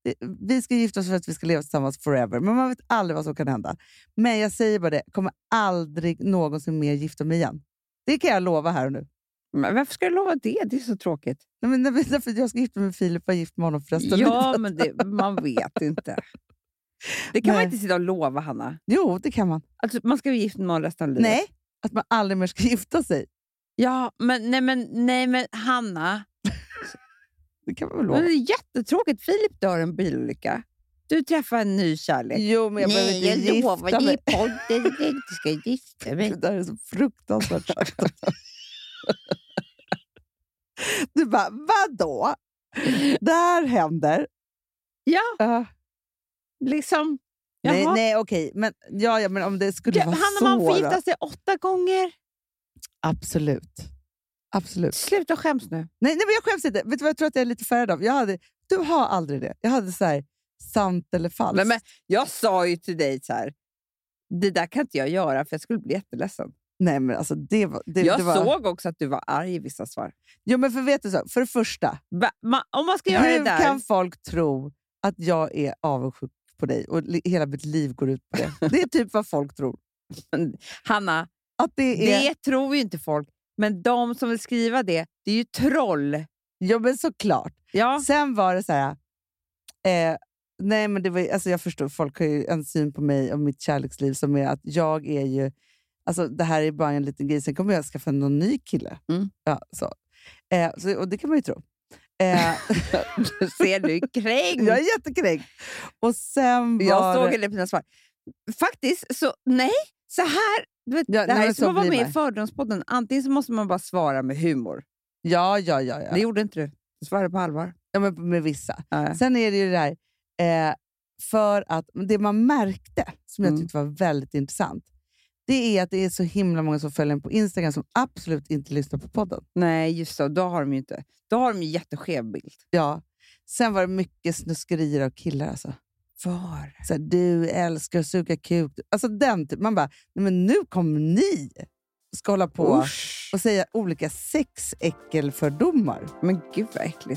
det, vi ska gifta oss för att vi ska leva tillsammans forever. Men man vet aldrig vad som kan hända. Men jag säger bara det, kommer aldrig någonsin mer gifta mig igen. Det kan jag lova här och nu. Men varför ska du lova det? Det är så tråkigt. Nej, men därför att jag ska gifta mig med Filip och gift med honom för resten. Ja, men det, man vet inte. Det kan Nej. man inte sitta och lova, Hanna. Jo, det kan man. Alltså, man ska ju gifta med någon resten av livet. Nej, att man aldrig mer ska gifta sig. Ja, men nej, men, nej, men Hanna. Det kan man väl lova. Det är jättetråkigt. Filip dör en bilolycka. Du träffar en ny kärlek. Jo, men jag behöver nej, inte jag gifta lovar dig mig. i podden. Du ska gifta mig. Det där är så fruktansvärt sagt. Du bara, vadå? Det här händer. Ja, Uh, liksom. nej, Jaha. nej, okej. Men, ja, ja, men om det skulle Ja, vara Hanna, så. man får då. gifta sig åtta gånger. Absolut. Absolut. Sluta skäms nu. Nej, nej, men jag skäms inte. Vet du vad jag tror att jag är lite färdig av? Jag hade, du har aldrig det. Jag hade så här, sant eller falskt. Nej, men jag sa ju till dig så här. Det där kan inte jag göra för jag skulle bli jätteledsen. Nej, men alltså det var... Det, Jag det var... såg också att du var arg i vissa svar. Jo, men för vet du så, för det första. Va? Ma- om man ska göra Hur det där... kan folk tro att jag är avundsjuk på dig och li- hela mitt liv går ut på det? Det är typ vad folk tror. Hanna, Att det är... det tror ju inte folk. Men de som vill skriva det, det är ju troll. Jo, men såklart. Ja, Sen var det så här... Eh, nej, men det var, alltså jag förstår, folk har ju en syn på mig och mitt kärleksliv som är att jag är ju... Alltså det här är bara en liten grej. Sen kommer jag skaffa någon ny kille. Mm. Ja, så. Eh, så. Och det kan man ju tro. Eh, du ser du är kränkt. jag är jättekränkt. Och sen var Jag såg det... det på dina svar. Faktiskt, så nej, så här. Du vet, Ja, det här nej, är men som så att vara blir med man. i Fördomspodden. Antingen så måste man bara svara med humor. Ja, ja, ja. ja. Det gjorde inte du. Du svarade på allvar. Ja, men med vissa. Ja, ja. Sen är det ju det där, eh, för att det man märkte, som jag Mm. tyckte var väldigt intressant, det är att det är så himla många som följer en på Instagram som absolut inte lyssnar på podden. Nej, just så. Då har de ju inte. Då har de ju jätteskev bild. Ja. Sen var det mycket snuskerier av killar. Alltså. Var? Så här, du älskar att suga kuk. Alltså den typ. Man bara, nej men nu kommer ni ska hålla på Usch. och säga olika sexäckelfördomar. Men gud vad äckligt.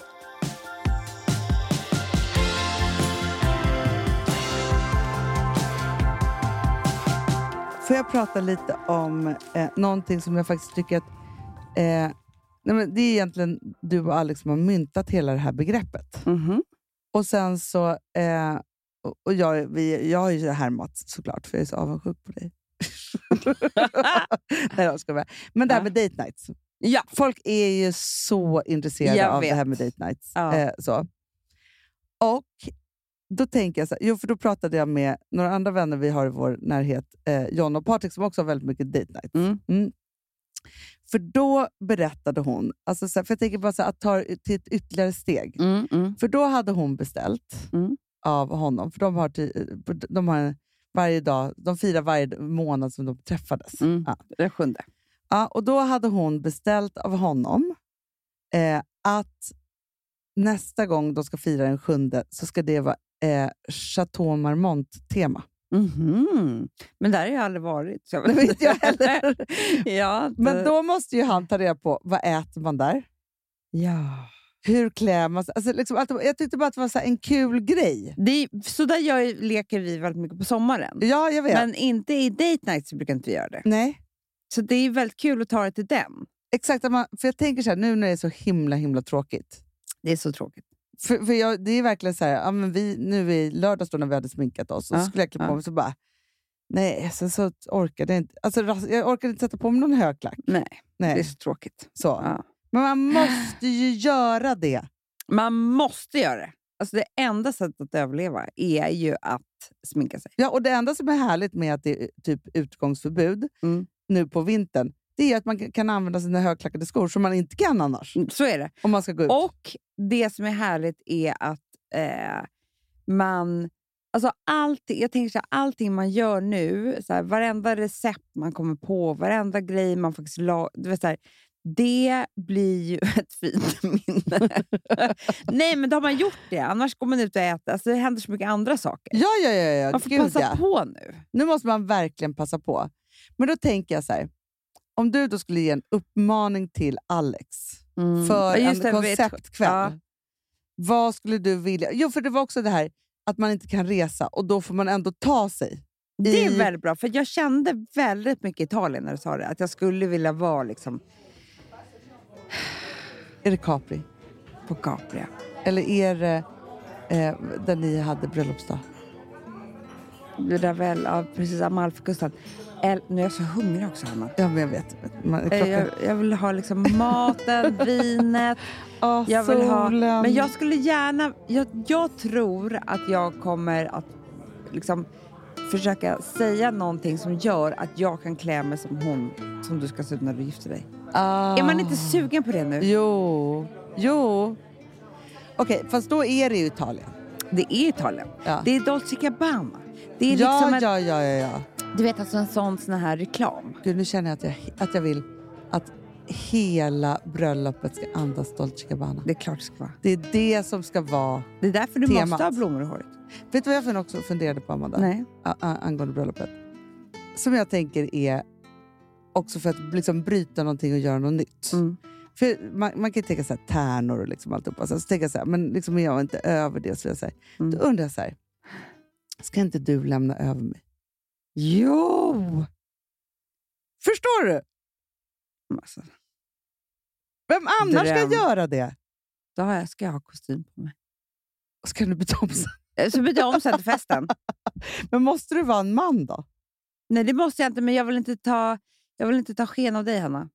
Får jag prata lite om eh, någonting som jag faktiskt tycker att... Eh, nej men det är egentligen du och Alex som har myntat hela det här begreppet. Mhm. Och sen så... Eh, och och jag, vi, jag har ju härmat såklart, för jag är så avundsjuk på dig. Nej, jag ska vara. Men det här Ja. med date nights. Ja. Folk är ju så intresserade Jag av vet. det här med date nights. Ja. Eh, så. Och då tänker jag så här, jo, för då pratade jag med några andra vänner vi har i vår närhet, eh, John och Patrik, som också har väldigt mycket date nights. Mm. Mm. För då berättade hon, alltså så här, för jag tänker bara så här, att ta till ett ytterligare steg. Mm, mm. För då hade hon beställt Mm. av honom, för de har, till, de har en, varje dag, de firar varje månad som de träffades. Mm. Ja. Den sjunde. Ja, och då hade hon beställt av honom eh, att nästa gång de ska fira den sjunde så ska det vara eh, Chateau Marmont-tema. Mhm. Men där har jag aldrig varit. Så jag Det vet jag heller. ja, det... Men då måste ju han ta reda på, vad äter man där? Ja. Hur klär man sig? Alltså, liksom, allt, jag tyckte bara att det var så här en kul grej. Det är, så där gör, leker vi väldigt mycket på sommaren. Ja, jag vet. Men inte i date night så brukar inte vi göra det. Nej, Så det är väldigt kul att ta det till den. exakt. att Man, för jag tänker så här, nu när det är så himla himla tråkigt. Det är så tråkigt. För, för jag, det är verkligen så här, ja, men vi, nu i lördags då när vi hade sminkat oss, och Ja, så skulle jag klä på ja. mig så bara, nej, sen så orkade jag inte. Alltså, ras- jag orkade inte sätta på mig någon högklack. Nej, det är Nej, så tråkigt. så. Ja. Men man måste ju göra det. Man måste göra det. Alltså det enda sättet att överleva är ju att sminka sig. Ja, och det enda som är härligt med att det är typ utgångsförbud Mm. nu på vintern, det är att man kan använda sina högklackade skor som man inte kan annars. Så är det. Om man ska gå ut. Och det som är härligt är att eh, man... Alltså allt, jag tänker så här, allting man gör nu, så här, varenda recept man kommer på, varenda grej man faktiskt la, du vet, så här, det blir ju ett fint minne. Nej, men då har man gjort det. Annars går man ut och äter. Alltså, det händer så mycket andra saker. Ja, ja, ja. ja. Man får Gud, passa ja. på nu. Nu måste man verkligen passa på. Men då tänker jag så här, om du då skulle ge en uppmaning till Alex Mm. för Ja, just en det, vet- konceptkväll. Ja. Vad skulle du vilja? Jo, för det var också det här att man inte kan resa och då får man ändå ta sig. Det är I... väldigt bra, för jag kände väldigt mycket Italien när du sa det. Att jag skulle vilja vara liksom... Är det Capri? På Capri, ja. Eller är det eh, där ni hade bröllopsdag? Det där väl, ja, precis, Amalfikusten. El, nu är jag så hungrig också, Hanna. Ja, men jag vet. Man, klockan... jag, jag vill ha liksom maten, vinet. Oh, jag vill ha, solen. men jag skulle gärna... Jag, jag tror att jag kommer att liksom försöka säga någonting som gör att jag kan klä mig som hon som du ska se ut när du gifter dig. Ah. Är man inte sugen på det nu? Jo. Jo. Okej, okay, fast då är det ju Italien. Det är Italien. Ja. Det är Dolce Gabbana. Det är ja, liksom ett, ja, ja, ja, ja. Du vet, alltså en sån sån här reklam. Gud, nu känner jag att jag, att jag vill att hela bröllopet ska andas Dolce Gabbana. Det är klart det ska vara. Det är det som ska vara Det är därför du temat. måste ha blommor i håret. Vet du vad jag också funderade på, Amanda? Nej. A- a- angående bröllopet. Som jag tänker är också för att liksom bryta någonting och göra något nytt. Mm. För man, man kan ju tänka så här, tärnor och liksom alltihopa. Så tänker jag så här, men liksom är jag inte över det, så jag säger. Mm. Då undrar jag så här, ska inte du lämna över mig? Jo! Förstår du? Alltså, vem annars dröm. ska göra det? Då har jag, ska jag ha kostym på mig. Och ska du byta om sen? Så byta om sen till festen. Men måste du vara en man då? Nej, det måste jag inte, men jag vill inte ta, jag vill inte ta sken av dig, Hanna.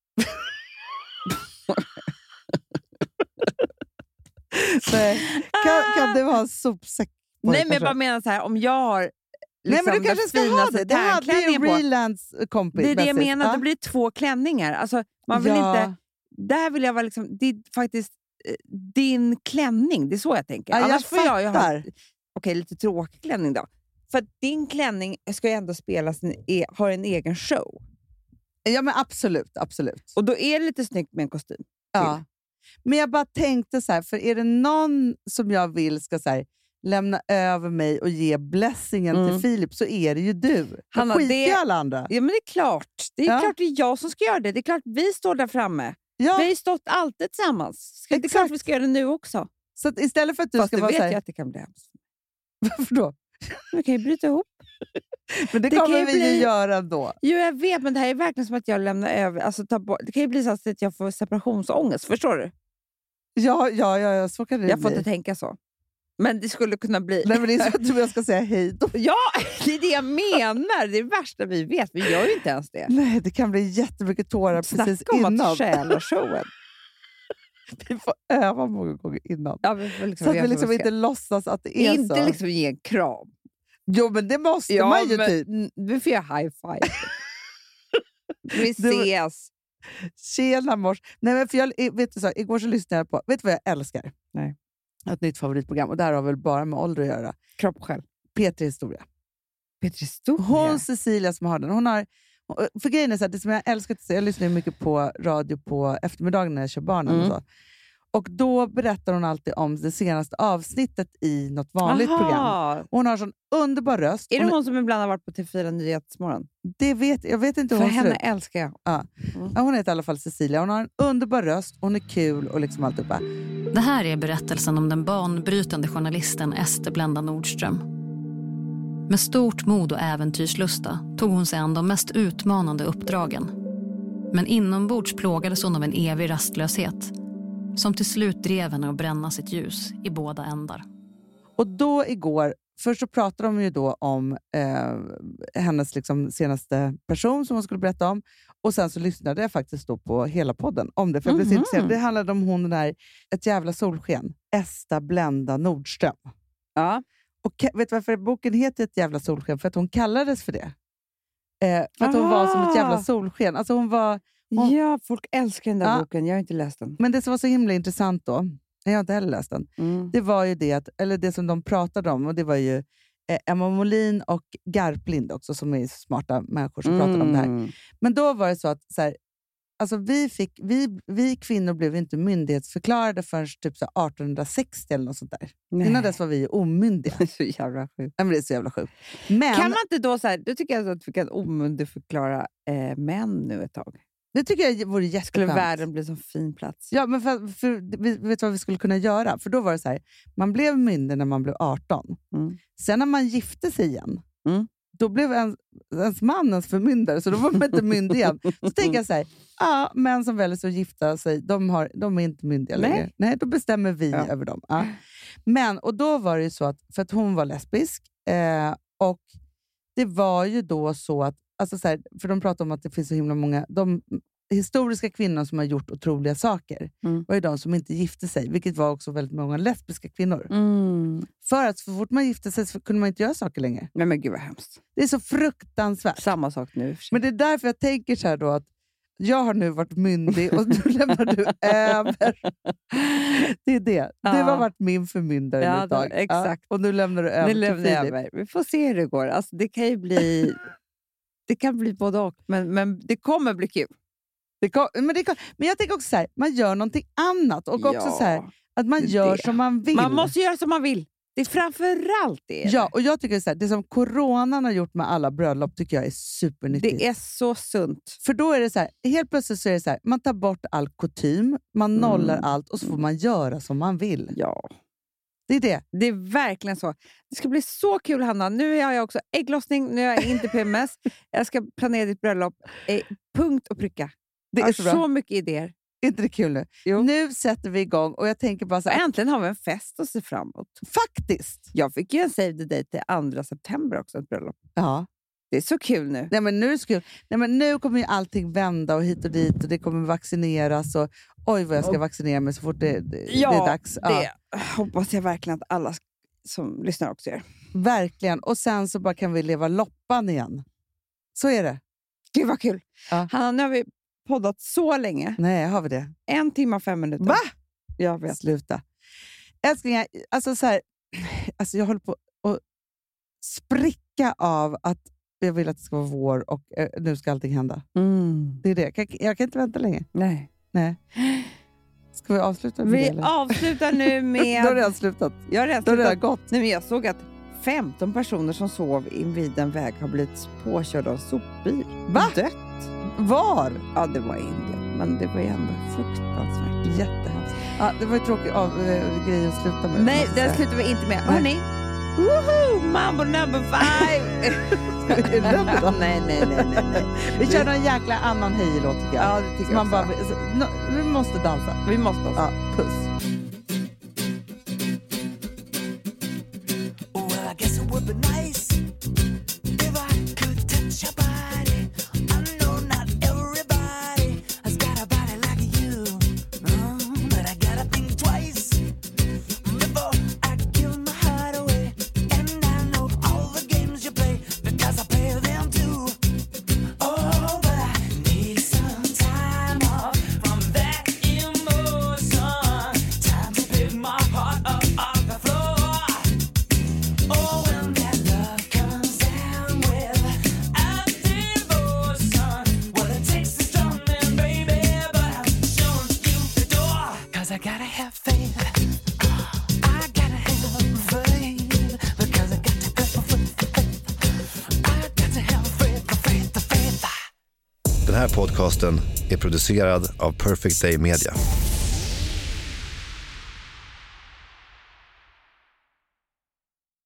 Nej. Kan, kan du ha en sopsäck? Nej, men jag bara menar så här, om jag har liksom nej, men du kanske ska ha det. Det hade ju Relands kompis. Det är det jag bäst. menar, Ja. det blir två klänningar. Alltså, man vill Ja. inte... Där vill jag vara liksom... Det är faktiskt eh, din klänning, det är så jag tänker. Ja, jag Annars får jag ju ha... fattar. Okej, lite tråkig klänning då. För att din klänning ska ju ändå spelas, har en egen show. Ja, men absolut, absolut. Och då är det lite snyggt med en kostym. Ja. Men jag bara tänkte så här, för är det någon som jag vill ska så här, lämna över mig och ge blessingen Mm. till Filip, så är det ju du. Hanna, skiter det- ju alla andra. Ja, men det är klart. Det är Ja. klart det är jag som ska göra det. Det är klart vi står där framme. Ja, Vi har ju stått alltid tillsammans. Ska- Det är Exakt. klart vi ska göra det nu också. så att istället för att du Fast ska du vara vet så här, jag att det kan bli hemskt. varför då? Vi kan ju bryta ihop. Men det, Det kan kommer ju vi bli- ju göra ändå. Jo, jag vet, men det här är verkligen som att jag lämnar över... Alltså, ta bort, det kan ju bli så att jag får separationsångest, förstår du? Ja, ja, ja, ja, så kan det Jag får bli. inte tänka så. Men det skulle kunna bli... Nej, men det är så att jag ska säga hej då. Ja, det är det jag menar. Det är det värsta vi vet. Vi gör ju inte ens det. Nej, det kan bli jättemycket tårar precis Snacka om innan. att stjäla showen. Vi får öva många gånger innan. Ja, vi får liksom Så att göra vi liksom vad inte ska. låtsas att det är Inte så. liksom ge en kram. Jo, men det måste Ja, man ju men typ. n- vi får göra high five. Vi Du- ses. Tjena mors. Nej, men för jag, vet du så, igår så lyssnade jag på, vet du vad jag älskar? Nej. Ett nytt favoritprogram, och det här har väl bara med ålder att göra. Kropp själv. P tre Historia. Petri Historia. Hon Cecilia som har den, hon har, för grejen är så här, det som jag älskar att se, jag lyssnar ju mycket på radio på eftermiddagen när jag kör barnen Mm. och så. Och då berättar hon alltid om det senaste avsnittet i något vanligt Aha. program. Hon har sån underbar röst. Är det Hon- hon som ibland har varit på T fyra Nyhetsmorgon? det vet, jag vet inte hur För hon ser henne ut. älskar jag. Ja. Ja, hon heter i alla fall Cecilia. Hon har en underbar röst, hon är kul och liksom alltihopa. Det här är berättelsen om den banbrytande journalisten Ester Blenda Nordström. Med stort mod och äventyrslusta tog hon sig an de mest utmanande uppdragen. Men inombords plågades hon av en evig rastlöshet som till slut drev henne att bränna sitt ljus i båda ändar. Och då igår, först så pratade de ju då om eh, hennes liksom senaste person som hon skulle berätta om. Och sen så lyssnade jag faktiskt då på hela podden om det. För jag blev så Mhm. intresserad. Det handlade om hon där, ett jävla solsken. Ester Blenda Nordström. Ja. Och ka- vet du varför boken heter Ett jävla solsken? För att hon kallades för det. Eh, för att hon var som ett jävla Ah. solsken. Alltså hon var... Hon- Ja, folk älskar den där Ja. boken. Jag har inte läst den. Men det som var så himla intressant då, jag har inte heller läst den, Mm. det var ju det, att, eller det som de pratade om, och det var ju eh, Emma Molin och Garplind också, som är smarta människor som pratade om det här. Mm. Men då var det så att så här, alltså vi, fick, vi, vi kvinnor blev inte myndighetsförklarade förrän typ så artonhundrasextio eller något sånt där. Nej. Innan dess var vi ju omyndiga. Det är så jävla sjukt. Nej, men det är så jävla sjukt. Men, Kan man inte då så här, då tycker jag att vi kan omyndigförklara eh, män nu ett tag. Det tycker jag vore jätteskönt. Skulle världen bli en fin plats? Ja, men för, för, vi vet vad vi skulle kunna göra? För då var det så här, man blev myndig när man blev arton. Mm. Sen när man gifte sig igen, mm. då blev ens, ens man ens förmyndare, så då var man inte myndig igen. Så tänker jag så här, ja, män som väljer att gifta sig, de, har, de är inte myndiga Nej. längre. Nej, då bestämmer vi ja. över dem. Ja. Men, och då var det ju så att, för att hon var lesbisk, eh, och det var ju då så att, alltså så här, för de pratar om att det finns så himla många, de historiska kvinnor som har gjort otroliga saker mm. var ju de som inte gifte sig, vilket var också väldigt många lesbiska kvinnor. Mm. För att så fort man gifte sig så kunde man inte göra saker längre. Nej, men gud vad hemskt. Det är så fruktansvärt. Samma sak nu. Men det är därför jag tänker så här då, att jag har nu varit myndig och nu lämnar du över. Det är det. Ja. Du har varit min förmyndare Ja, ett tag. exakt. Ja, och nu lämnar du över Nu till lämnar jag Filip. över. Vi får se hur det går. Alltså, det kan ju bli... det kan bli både och. Men, men det kommer bli kul. Det kom, men, det kom, men jag tänker också så här, man gör någonting annat. Och också Ja, så här, att man gör det. som man vill. Man måste göra som man vill. Det är framförallt det. Ja, och jag tycker så här, det som coronan har gjort med alla bröllop tycker jag är supernyttigt. Det är så sunt. För då är det så här, helt plötsligt så är det så här, man tar bort all kutym, man nollar Mm. allt och så får man göra som man vill. Ja. Det är det. Det är verkligen så. Det ska bli så kul, Hanna. Nu har jag också ägglossning, nu har jag inte P M S. Jag ska planera ditt bröllop. Eh, punkt och pricka. Det Jag är har så så, bra. mycket idéer. Är inte det kul nu? Jo. Nu sätter vi igång och jag tänker bara så här, Äntligen har vi en fest att se fram emot. faktiskt. Jag fick ju en save the date till andra september också, ett bröllop. Ja. Det är så kul nu. Nej, men nu är det så kul. Nej, men nu kommer ju allting vända och hit och dit och det kommer vaccineras och oj vad jag ska Och- vaccinera mig så fort det, det, Ja, det är dags. Ja, det hoppas jag verkligen att alla som lyssnar också gör. verkligen. Och sen så bara kan vi leva loppan igen. Så är det. Gud vad kul. Ja. Hanna, nu har vi poddat så länge. Nej, har vi det? En timme och fem minuter. Va? Jag vet. Sluta. Älsklingar, alltså så här, alltså jag håller på att spricka av att jag vill att det ska vara vår och eh, nu ska allting hända. Mm. Det är det. Jag, jag kan inte vänta länge. Nej. Nej. Ska vi avsluta med det? Vi eller? avslutar nu med... Då har det redan slutat. Jag har redan Då har det slutat. redan gått. Nej, men jag såg att femton personer som sov invid en väg har blivit påkörda av sopbil. Va? Dött. Var? Ja, det var i Indien. Men det var ju ändå fruktansvärt. Jättehemskt. Ja, det var ju tråkigt av, äh, grej att sluta med. Nej, måste den jag säga. slutar vi inte med. Nej. Hörrni! Woho! Mambo number five! Är det den då? nej, nej, nej, nej, nej. Vi kör någon jäkla annan hej-låt tycker jag. Ja, det tycker Så jag man också. bara, så, no, vi måste dansa. Vi måste alltså. Ja, puss. Well, I guess it would be nice if I could touch your body. I know not everybody has got a body like you, mm, but I gotta think twice before I give my heart away. And I know all the games you play because I play them too. Oh, but I need some time off from that emotion. Time to pick my heart up off the floor. Oh, when that love comes down with a devotion. Well, it takes a strong man, baby, but I'm showing you the door. 'Cause I gotta have faith. I gotta have faith. Because I got to have faith. I got to have faith, faith, faith. Den här podcasten är producerad av Perfect Day Media.